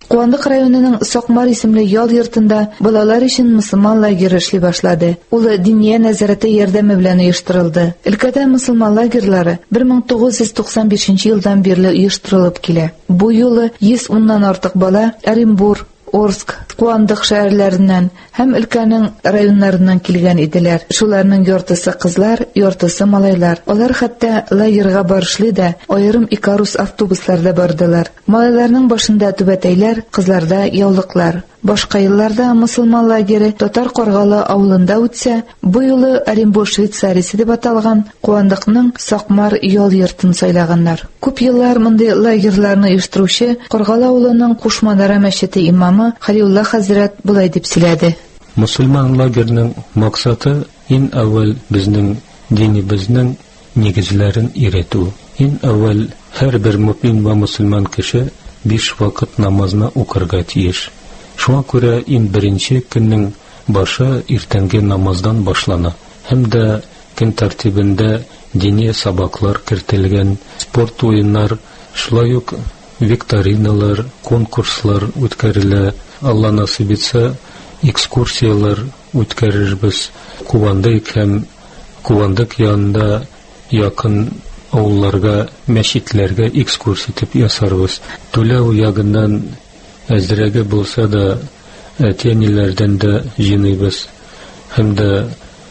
Куандык районының Сокмар исемле ял йортында балалар өчен мусульман лагере эшли башлады. Ул диния нәзарәте ярдәме белән оештырылды. Өлкәдә мусульман лагерьлары бер мең тугыз йөз туксан бишенче елдан бирле оештырылып килә. Бу юлы йөз уннан артык бала Оренбург, Орск, Куандык шәһәрләреннән һәм өлкәнең районнарыннан килгән иделәр. Шуларның яртысы кызлар, яртысы малайлар. Алар хәтта лагерьга барышлый да, аерым Икарус автобусларда бардылар. Малайларның башында түбәтәйләр, кызларда яулыклар. Башка елларда мусульман лагере Татар Каргалы авылында үтсә, бу юлы Оренбург Швейцариясе дип аталган Куандыкның Сокмар ял йортын сайлаганнар. Күп еллар мондый лагерьларны оештыручы Каргалы авылының Кушмадара мәчете имамы Халиулла хәзрәт булай дип сөйләде. Мусульман лагерьнең максаты иң әүвәл безнең динебезнең нигезләрен өйрәтү. Иң әүвәл һәрбер мөмин ва мусульман кеше биш вакыт намазны укырга тиеш. Шуңа күрә иң беренче көннең башы иртәнге намаздан башлана. Һәм дә көн тәртибендә дини сабаклар кертелгән, спорт уеннар, шулай ук викториналар, конкурслар үткәрелә. Алла насыйп итсә, экскурсиялар үткәрербез. Куандык һәм Куандык янында якын авылларга, мәчетләргә экскурсия итеп ясарбыз. Түләү ягыннан әзрәге булса да, әтиәниләрдән дә җыйныйбыз. Һәм дә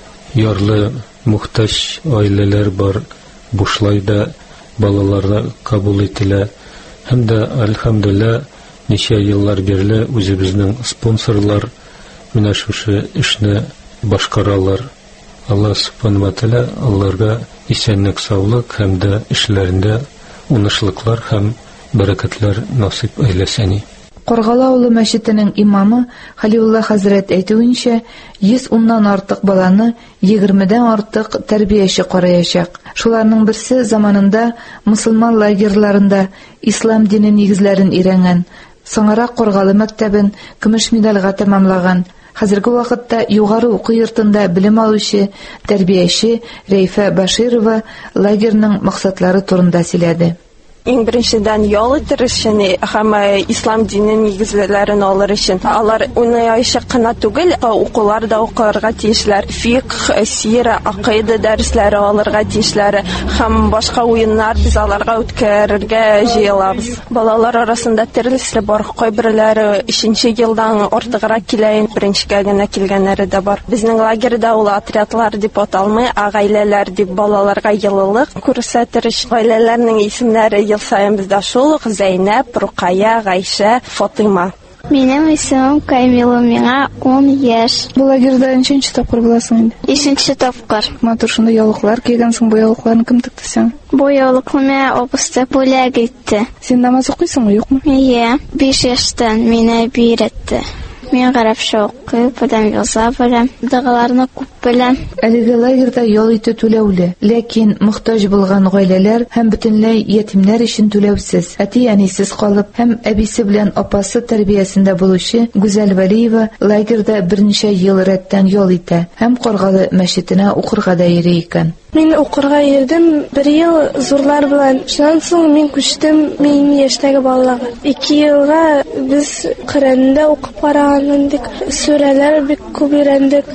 ярлы, мухтаҗ гаиләләр бар, бушлай да балаларны кабул ителә. Һәм дә әлхәмдүлилләh ничә еллар бирле үзебезнең спонсорлар менә шушы эшне башкаралар. Алла субханаһу ва тааля аларга исәнлек, саулык һәм дә эшләрендә уңышлыклар һәм бәрәкәтләр насыйп әйләсен. Каргалы авылы мәчетенең имамы Халиулла хәзрәт әйтүенчә, йөз уннан артык баланы егермедән артык тәрбияче караячак. Шуларның берсе заманында мусульман лагерьларында ислам дине нигезләрен өйрәнгән. Соңрак Каргалы мәктәбен көмеш медальгә тәмамлаган. Хәзерге вакытта югары уку йортында белем алучы тәрбияче Рәйфә Баширова лагерьнең максатлары турында сөйләде. Иң беренчедән ял итер өчен һәм ислам динен нигезләрен алыр өчен алар уйнаячак кына түгел, укулар да укырга тиешләр. Фикъ, сира, акыйда дәресләре алырга тиешләр һәм башка уеннар без аларга үткәрергә җыелабыз. Балалар арасында төрлесе бар. Кайберләре өченче елдан артыграк килә, беренчегә генә килгәннәре дә бар. Безнең лагерьдә ул отрядлар дип аталмый, гаиләләр дип балаларга йылылык күрсәтер өчен гаиләләрнең исемнәре ел сайын бездә шул: Зәйнәп, Рукая, Гайша, Фатыйма. Минем исемем Камила, миңа он яшь. Бу лагерьдә ничәнче тапкыр буласың инде? Ишенче тапкыр. Матур шунда яулыклар кигәнсең, бу яулыкларны кем тыкты сиңа? Бу яулыкны абысты бүләк итте. Син намаз укыйсыңмы, юкмы? Ие, биш яшьтән мине бирәтте. Мен гарәпчә укый, беләм, яза беләм, дәгыларны күп беләм. Әлеге лагерьда ял итү түләүле, ләкин мохтаҗ булган гаиләләр һәм бөтенләй ятимнәр өчен түләүсез. Әти-әнисез калып һәм әбисе белән апасы тәрбиясендә булучы Гүзәл Вәлиева лагерьда берничә ел рәттән ял итә һәм Каргалы мәчетенә укырга да йөри икән. Мин укырга йөрдем бер ел зурлар белән. Шуннан соң мин күчтем мин яшьтәге балаларга. ике елга без Коръәндә укып карагандык, сүрәләр бик күп өйрәндек.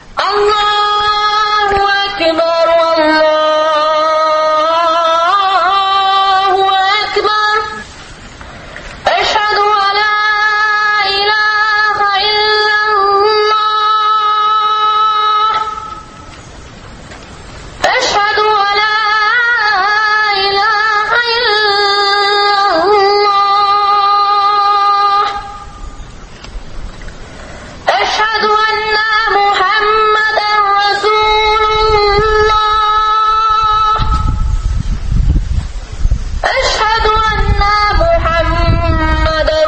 Аллаһу акбар, Аллаһу акбар. Ашһаду ан ла илаха иллаллаһ. Ашһаду ан ла илаха иллаллах. Ашһаду анна Мухаммадан расулуллах. Ашһаду анна Мухаммадан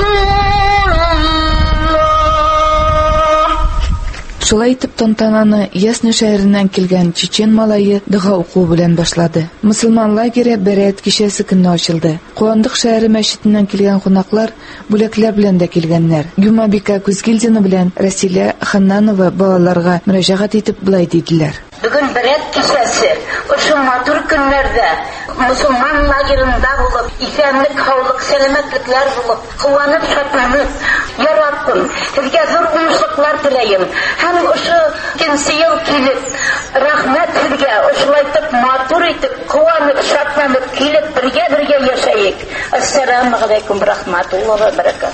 расулуллах. Шулай итеп тантананы Ясны шәһәреннән килгән чечен малае дога уку белән башлады. Мусульман лагере бәрәт кичәсе көнне ачылды. Куандык шәһәре мәчетеннән килгән кунаклар бүләкләр белән дә килгәннәр. Гюмабика Күзгилдина белән Расилә Ханнанова балаларга мөрәҗәгать итеп булай диделәр. Бүген бәрәт кичәсе, ошо матур көннәрдә Müslüman лагерында булып, исәнлек, хаулык, сәламәтлекләр булып, кыланып, шатланып, яраптым. Сезгә зур уңышлыклар теләйм. Һәм ошо икенче ел килеп, рәхмәт сезгә, ошулай итеп, матур итеп, кыланып, шатланып килеп, бергә-бергә яшәйек. Ассаламу алейкум, рахматуллаһи ва баракат.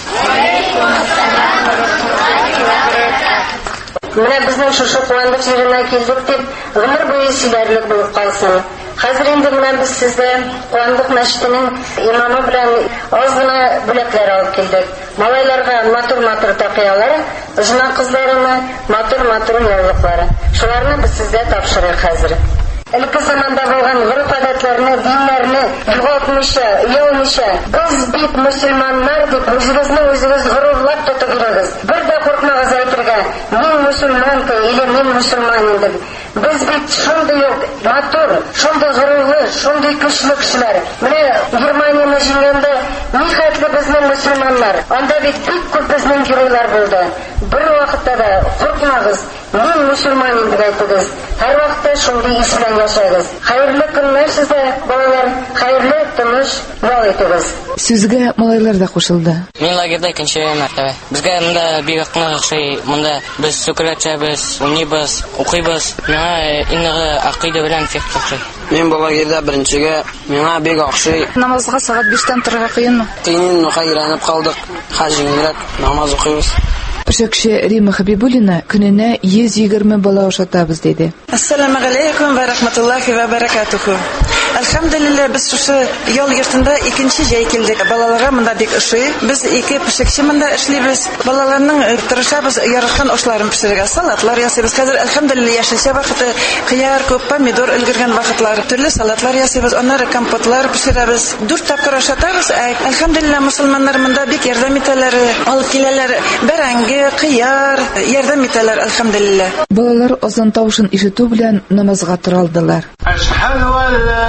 Менә безнең шушы куанлык җиренә килдек дип, гомер буе сөйләрлек булып калсын. Хәзер инде менә без сезгә куанлык мәчетенең имамы белән аз гына бүләкләр алып килдек. Малайларга матур-матур тақиялар, жына кызларына матур-матур яулыклары. Шуларны без сезгә тапшырыйк хәзер. Элек заманда булган гырык-гадәтләрне, диннәрне югалтмыйча, ялмыйча, без бит мөселманнар дип үзебезне үзебез горурлап тотыгыз. Бер дә куркмагыз әйтергә, мин мөселман или мин мөселман идем. Без бит шундый ук матур, шундый горурлы, шундый көчле кешеләр. Менә Германияне җиңгәндә ни хәтле безнең мөселманнар. Анда бит бик күп безнең геройлар булды. Бер вакытта да куркмагыз, мин мөселман дип әйтегез. Һәр вакытта шундый ис белән яшәгез. Хәерле көннәр сезгә, балалар. Хәерле тыныч ял итегез. Сүзгә малайлар да кушылды. Мин лагерьда икенче мәртәбә. Безгә монда бик акны охшый. Монда без сүкрәтәбез, уйныйбыз, укыйбыз. Миңа иннеге акыйда белән фикр охшый. Мин бу лагерьда беренчегә миңа бик охшый. Намазга сагат бештән торырга кыенмы? Кыйын, хәйранып калдык. Хаҗиңрәк намаз укыйбыз. Шәкше Рима Хабибуллина көненә йөз егерме бала ашатабыз диде. Ассаламу алейкум ва рахматуллахи ва баракатуху. Алхамдулилlah, без шушы ял йортында икенче җәй килдек. Балаларга монда бик ошый. Без ике пешекче монда эшлибез. Балаларның тырышабыз яраткан ашларын пешерергә, салатлар ясыйбыз. Хәзер алхамдулилlah яшелчә вакыты, кыяр, күп помидор өлгергән вакытлар, төрле салатлар ясыйбыз, аннары компотлар пешерәбез. Дүрт тапкыр ашатабыз. Алхамдулилlah, мусламаннар монда бик ярдәм итәләр, алып киләләр. Бәрәңге, кыяр, ярдәм итәләр, алхамдулилlah. Балалар азан тавышын ишетү белән намазга торалдылар. Ашһаду ан ла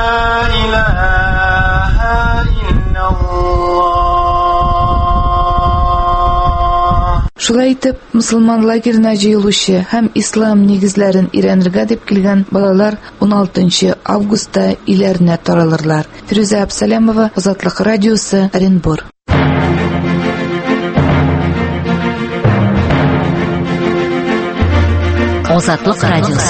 илаха иллаллах. Шулай итеп, мусламан лагерына җыелучы һәм ислам нигезләрен өйрәнергә дип килгән балалар он алтынчы августта иләренә таралырлар. Фирүзә Абсалямова, Азатлык радиосы, Оренбур. Азатлык радиосы.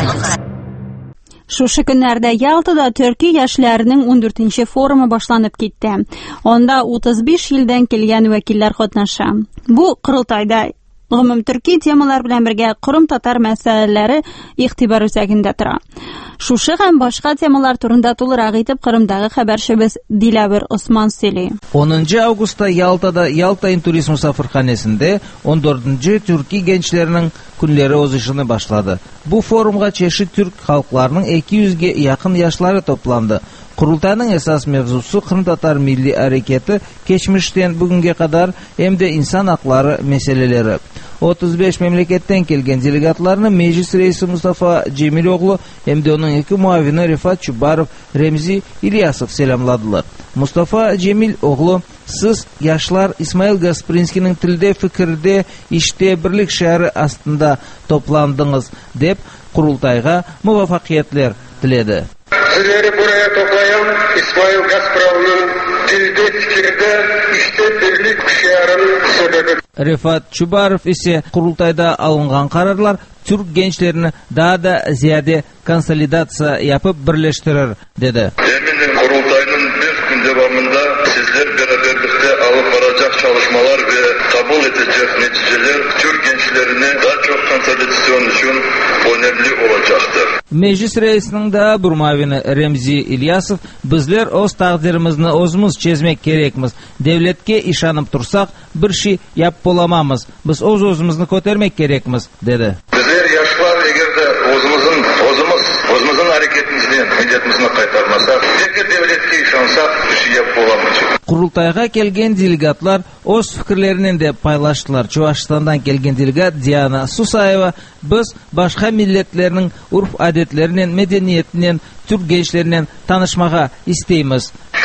Шушы көннәрдә Ялтада төрки яшьләренең ундүртенче форумы башланып китте. Анда утыз биш илдән килгән вәкилләр катнаша. Бу курылтайда гомум төрки темалар белән бергә Кырым татар мәсьәләләре игътибар үзәгендә тора. Шушы һәм башка темалар турында тулырак итеп Кырымдагы хәбәрчебез Диләвер Осман сөйли. онынчы августта Ялтада Ялта туризм мусафирханәсендә он дөртенче төрки генчләренең көннәре узышыны башлады. Бу форумга чешит түрк халыкларының ике йөзгә якын яшьләре топланды. Курултайның əsas mevzusu Кырым татар милли хәрәкәте кечмештән бүгенгә кадәр һәм дә инсан хаклары мәсьәләләре. отуз биш мемлекеттен келген делегатларны Мәҗлис рәисе Мустафа Җемил оглы һәм дә аның ике муавины Рифат Чубаров, Ремзи Ильясов сәламладылар. Мустафа Җемил оглы, сез яшьләр Исмаил Гаспринскийның телдә, фикердә, иштә берлек шәһәре астында топландыңыз дип курултайга муваффакыятьләр теләде. Sizleri buraya toplayan İsmail Gasparov'un dilde, fikirde, işte birlik şiarının sebebi. Rifat Чубаров ise kurultayda alıngan kararlar Türk gençlerini daha da ziyade konsolidasiya yapıp birleştirir dedi. Eminim kurultayının bir gün devamında sizler beraberlikte alıp varacak çalışmalar ve kabul edecek neticeler Türk gençlerini daha çok konsolidasyon için önemli olacaktır. Meclis reisinin de Burmavini Remzi İlyasov, bizler öz takdirimizni özümüz çözmek gerekmiz. Devletke işanıp tursak bir şey yap bolamamız. Biz öz özümüzni kotermek gerekmiz dedi. Bizler yaşlar eğer de özümüzün özümüz özümüzün hareketimizden milletimizini kaytarmasak, peki devletke işansak bir şey yap bolamayacak. Kurultayga kelgen delegatlar öz fikirlerini de paylaştılar. Çuvaşistan'dan kelgen delegat Diana Susayeva, biz başka milletlerinin urf adetlerinin, medeniyetinin, Türk gençlerinin tanışmağa isteyimiz.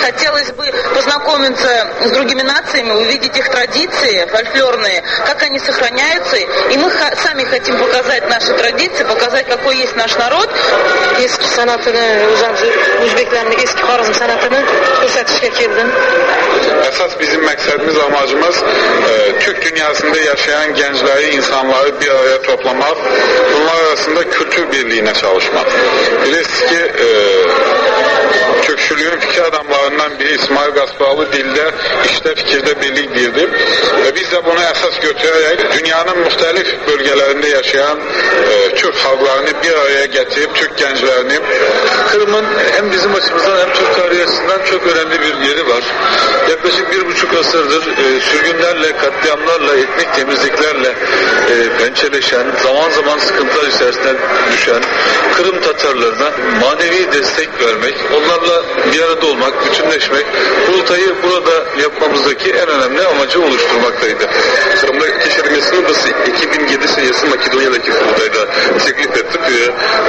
Хотелось бы познакомиться с другими нациями, увидеть их традиции фольклорные, как они сохраняются. И мы сами хотим показать наши традиции, показать, какой есть наш народ. Eski sanatını, Uzbeklerin eski Xorazm sanatını gösterişe geldim. Esas bizim məqsədimiz, amacımız e, Türk dünyasında yaşayan gençleri, insanları bir araya toplamak, bunlar arasında kültür birliğine çalışmak. Bilirsiniz ki e, Türkçülüğün fikir adamlarından biri İsmail Gaspalı dilde, işte fikirde birlik girdi. Ve biz de bunu esas götürerek dünyanın muhtelif bölgelerinde yaşayan e, Türk halklarını bir araya getirip Türk gençlerini. Kırım'ın hem bizim açımızdan hem Türk tarihi açısından çok önemli bir yeri var. Yaklaşık bir buçuk asırdır e, sürgünlerle, katliamlarla, etnik temizliklerle e, pençeleşen, zaman zaman sıkıntılar içerisinde düşen Kırım Tatarlarına manevi destek vermek, onlarla bir arada olmak, bütünleşmek, kurultayı burada yapmamızdaki en önemli amacı oluşturmaktaydı. Kırım'da geçirilmesini biz iki bin yedi senesi Makedonya'daki kurultayda teklif ettik ve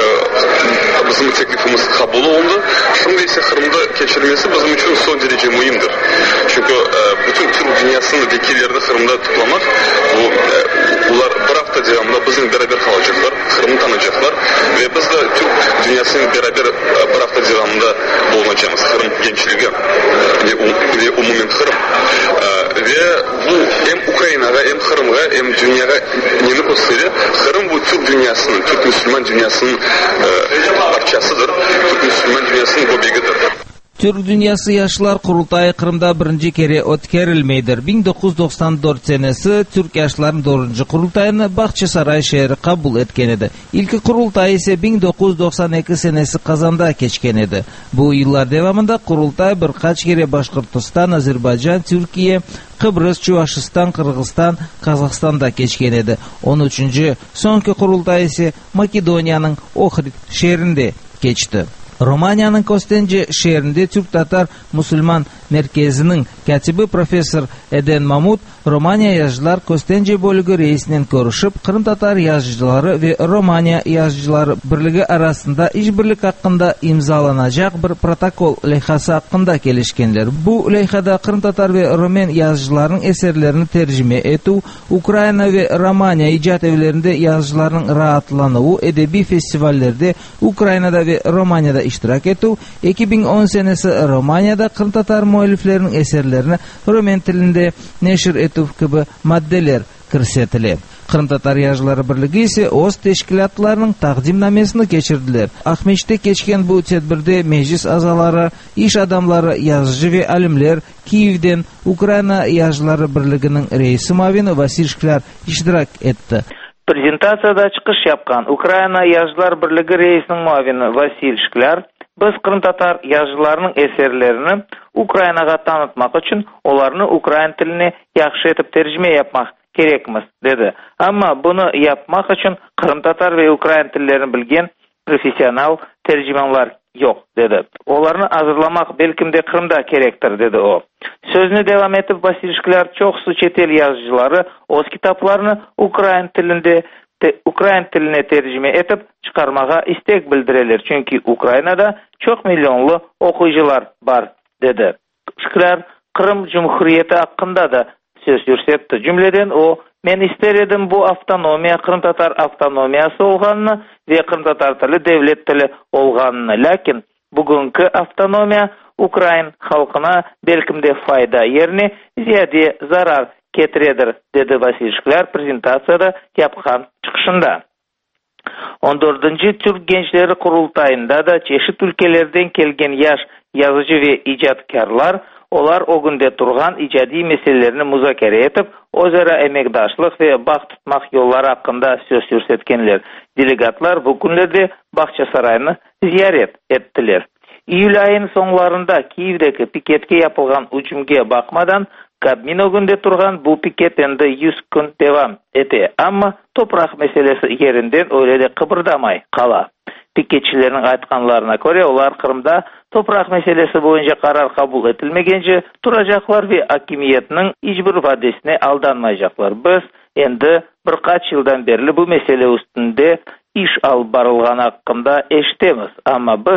e, bizim teklifimiz kabul oldu. Şimdi ise Kırım'da geçirilmesi bizim için son derece mühimdir. Çünkü e, bütün Türk dünyasının vekilleri de Kırım'da toplamak, bu e, bunlar bir hafta devamında bizim beraber kalacaklar, Kırım'ı tanıyacaklar ve biz de Türk dünyasının beraber bir hafta devamında bulunacağımız Kırım gençliği ve, ve umumen Kırım. E, ve bu hem Ukrayna'ya hem Kırım'a hem dünyaya yeni gösteri. Kırım bu Türk dünyasının, Türk Müslüman dünyasının e, parçasıdır. Türk Müslüman dünyasının göbeğidir. Türk Dünyası Yaşlar Kurultayı Kırım'da birinci kere o'tkarilmaydir. bin dokuz yüz doksan dört senesi Türk Yaşların dördüncü kurultayını Bahçesaray şehri kabul etken edi. İlk kurultay ise bin dokuz yüz doksan iki senesi Kazan'da geçken edi. Bu yıllar devamında kurultay birkaç kere Başkırtıstan, Azerbaycan, Türkiye, Kıbrıs, Çuvaşistan, Kırgızstan, Kazakistan'da geçken edi. on üçüncü sonki kurultay ise Makedonya'nın Ohrid şehrinde geçti. Romanya'nın Kostence şehrinde Türk Tatar Müslüman Merkezi'nin katibi Profesör Eden Mamut, Romanya Yazıcılar Kostence bölügü reisinin görüşüp, Kırım Tatar yazıcıları ve Romanya yazıcıları birliği arasında işbirlik hakkında imzalanacak bir protokol lehası hakkında gelişkenler. Bu lehada Kırım Tatar ve Romen yazıcıların eserlerini tercüme etu, Ukrayna ve Romanya icat evlerinde yazıcıların rahatlanığı, edebi festivallerde Ukrayna'da ve Romanya'da iştirak etu, iki bin on senesi Romanya'da Kırım Tatar muhaliflerinin eserlerini Romen tilinde neşir etu gibi maddeler kırsetildi. Kırım Tatar Yazıcıları Birliği ise o'z teşkilatlarının taqdimnamesini geçirdiler. Ahmeş'te geçken bu tedbirde meclis azaları, iş adamları, yazıcı ve alimler Kiev'den Ukrayna Yazıcıları Birliği'nin reisi mavini Vasil Shklyar iştirak etti. Prezentatsiyada chiqish yapgan Ukrayna Yazıcılar Birliği reisinin mavini Vasil Shklyar, biz Kırım Tatar yazıcılarının eserlerini Ukraynaga tanıtmak için onlarını Ukrayn tiline yaxşı etip tercüme yapmak gerekmiz dedi. Ama bunu yapmak için Kırım Tatar ve Ukrayn tillerini bilgen profesyonel tercümanlar yok dedi. Onlarını hazırlamak belki de Kırım'da gerektir dedi o. Sözünü devam etip Vasil Shklyar çoksu çetel yazıcıları o'z kitaplarını Ukrayn tilinde te, Ukrayn tiline tercüme etip çıkarmağa istek bildireler. Çünkü Ukrayna'da çok milyonlu okuyucular var dedi. Shklyar Kırım Cumhuriyeti hakkında da söz yürsetti. Cümleden o, men ister edim bu avtonomiya Kırım Tatar avtonomiyası olganını ve Kırım Tatar tili devlet tili olganını. Lakin bugünkü avtonomiya Ukrayn halkına belkimde fayda yerine ziyade zarar getiredir dedi Vasil Shklyar prezentasyada yapkan çıkışında. on dördüncü Türk Gençleri Kurultayında da çeşit ülkelerden kelgen yaş yazıcı ve icatkarlar olar o günde turgan icadi meselelerini muzakere etip, o'zara emekdaşlık ve bak tutmak yolları hakkında söz yürsetkenler. Delegatlar bu günlerde Bahçesaray'ını ziyaret ettiler. İyul ayının sonlarında Kiev'deki piketke yapılgan ucumge bakmadan, Kabmin o günde turgan bu piket endi yüz gün devam eti. Ama toprak meselesi yerinden öyle de kıpırdamay kala. Piketçilerin aytkanlarına göre olar Kırım'da toprak meselesi boyunca karar kabul etilmegence duracaklar ve hakimiyetinin hiçbir vadesine aldanmayacaklar. Biz endi birkaç yıldan beri bu mesele üstünde iş al barılgan hakkında eşitemiz. Ama biz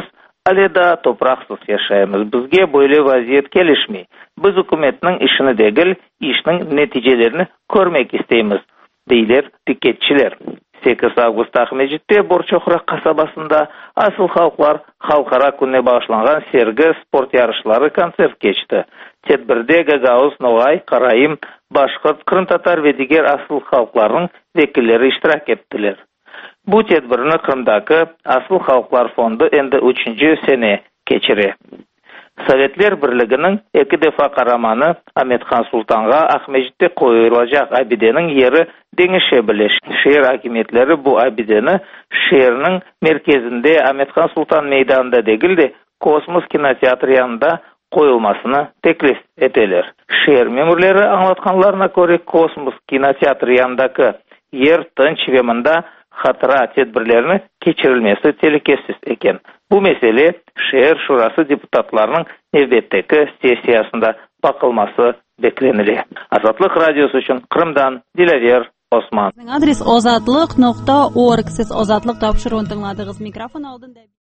Әле да топрақсыз яшаймыз. Бізге böyle vaziyet келишмей. Biz hükümetinin işini değil, işinin neticelerini görmek isteyimiz, deyler diketçiler. sekiz avgust Ahmecit'te Borçoqra kasabasında asıl halklar halkara gününe bağışlanған sergi sport yarışları konsert geçti. Tedbirde Gagauz, Noğay, Karayim, Başkırt, Kırım Tatar ve diğer asıl halkların vekilleri iştirak ettiler. Bu tedbirini Kırım'daki Asıl Halklar Fondu endi üçüncü sene geçiri. Sovetler Birliği'nin iki defa karamanı Ahmetxan Sultan'a Ahmecit'te koyulacak abidenin yeri denişe bileş. Şehir hakimiyetleri bu abideni şehirinin merkezinde Ahmetxan Sultan meydanında değil de Kosmos Kinoteatr yanında koyulmasını teklif eteler. Şehir memurları anlatkanlarına göre Kosmos Kinoteatr yanındaki yer tınç ve mında hatıra tedbirlerini geçirilmesi tehlikesiz eken. Bu mesele şehir şurası deputatlarının növbetteki sesiyasında bakılması beklenili. Azatlık Radyosu için Kırım'dan Dilaver Osman. Adres ozatlık nokta org. Siz ozatlık tapşırığını tınladığınız mikrofon aldığında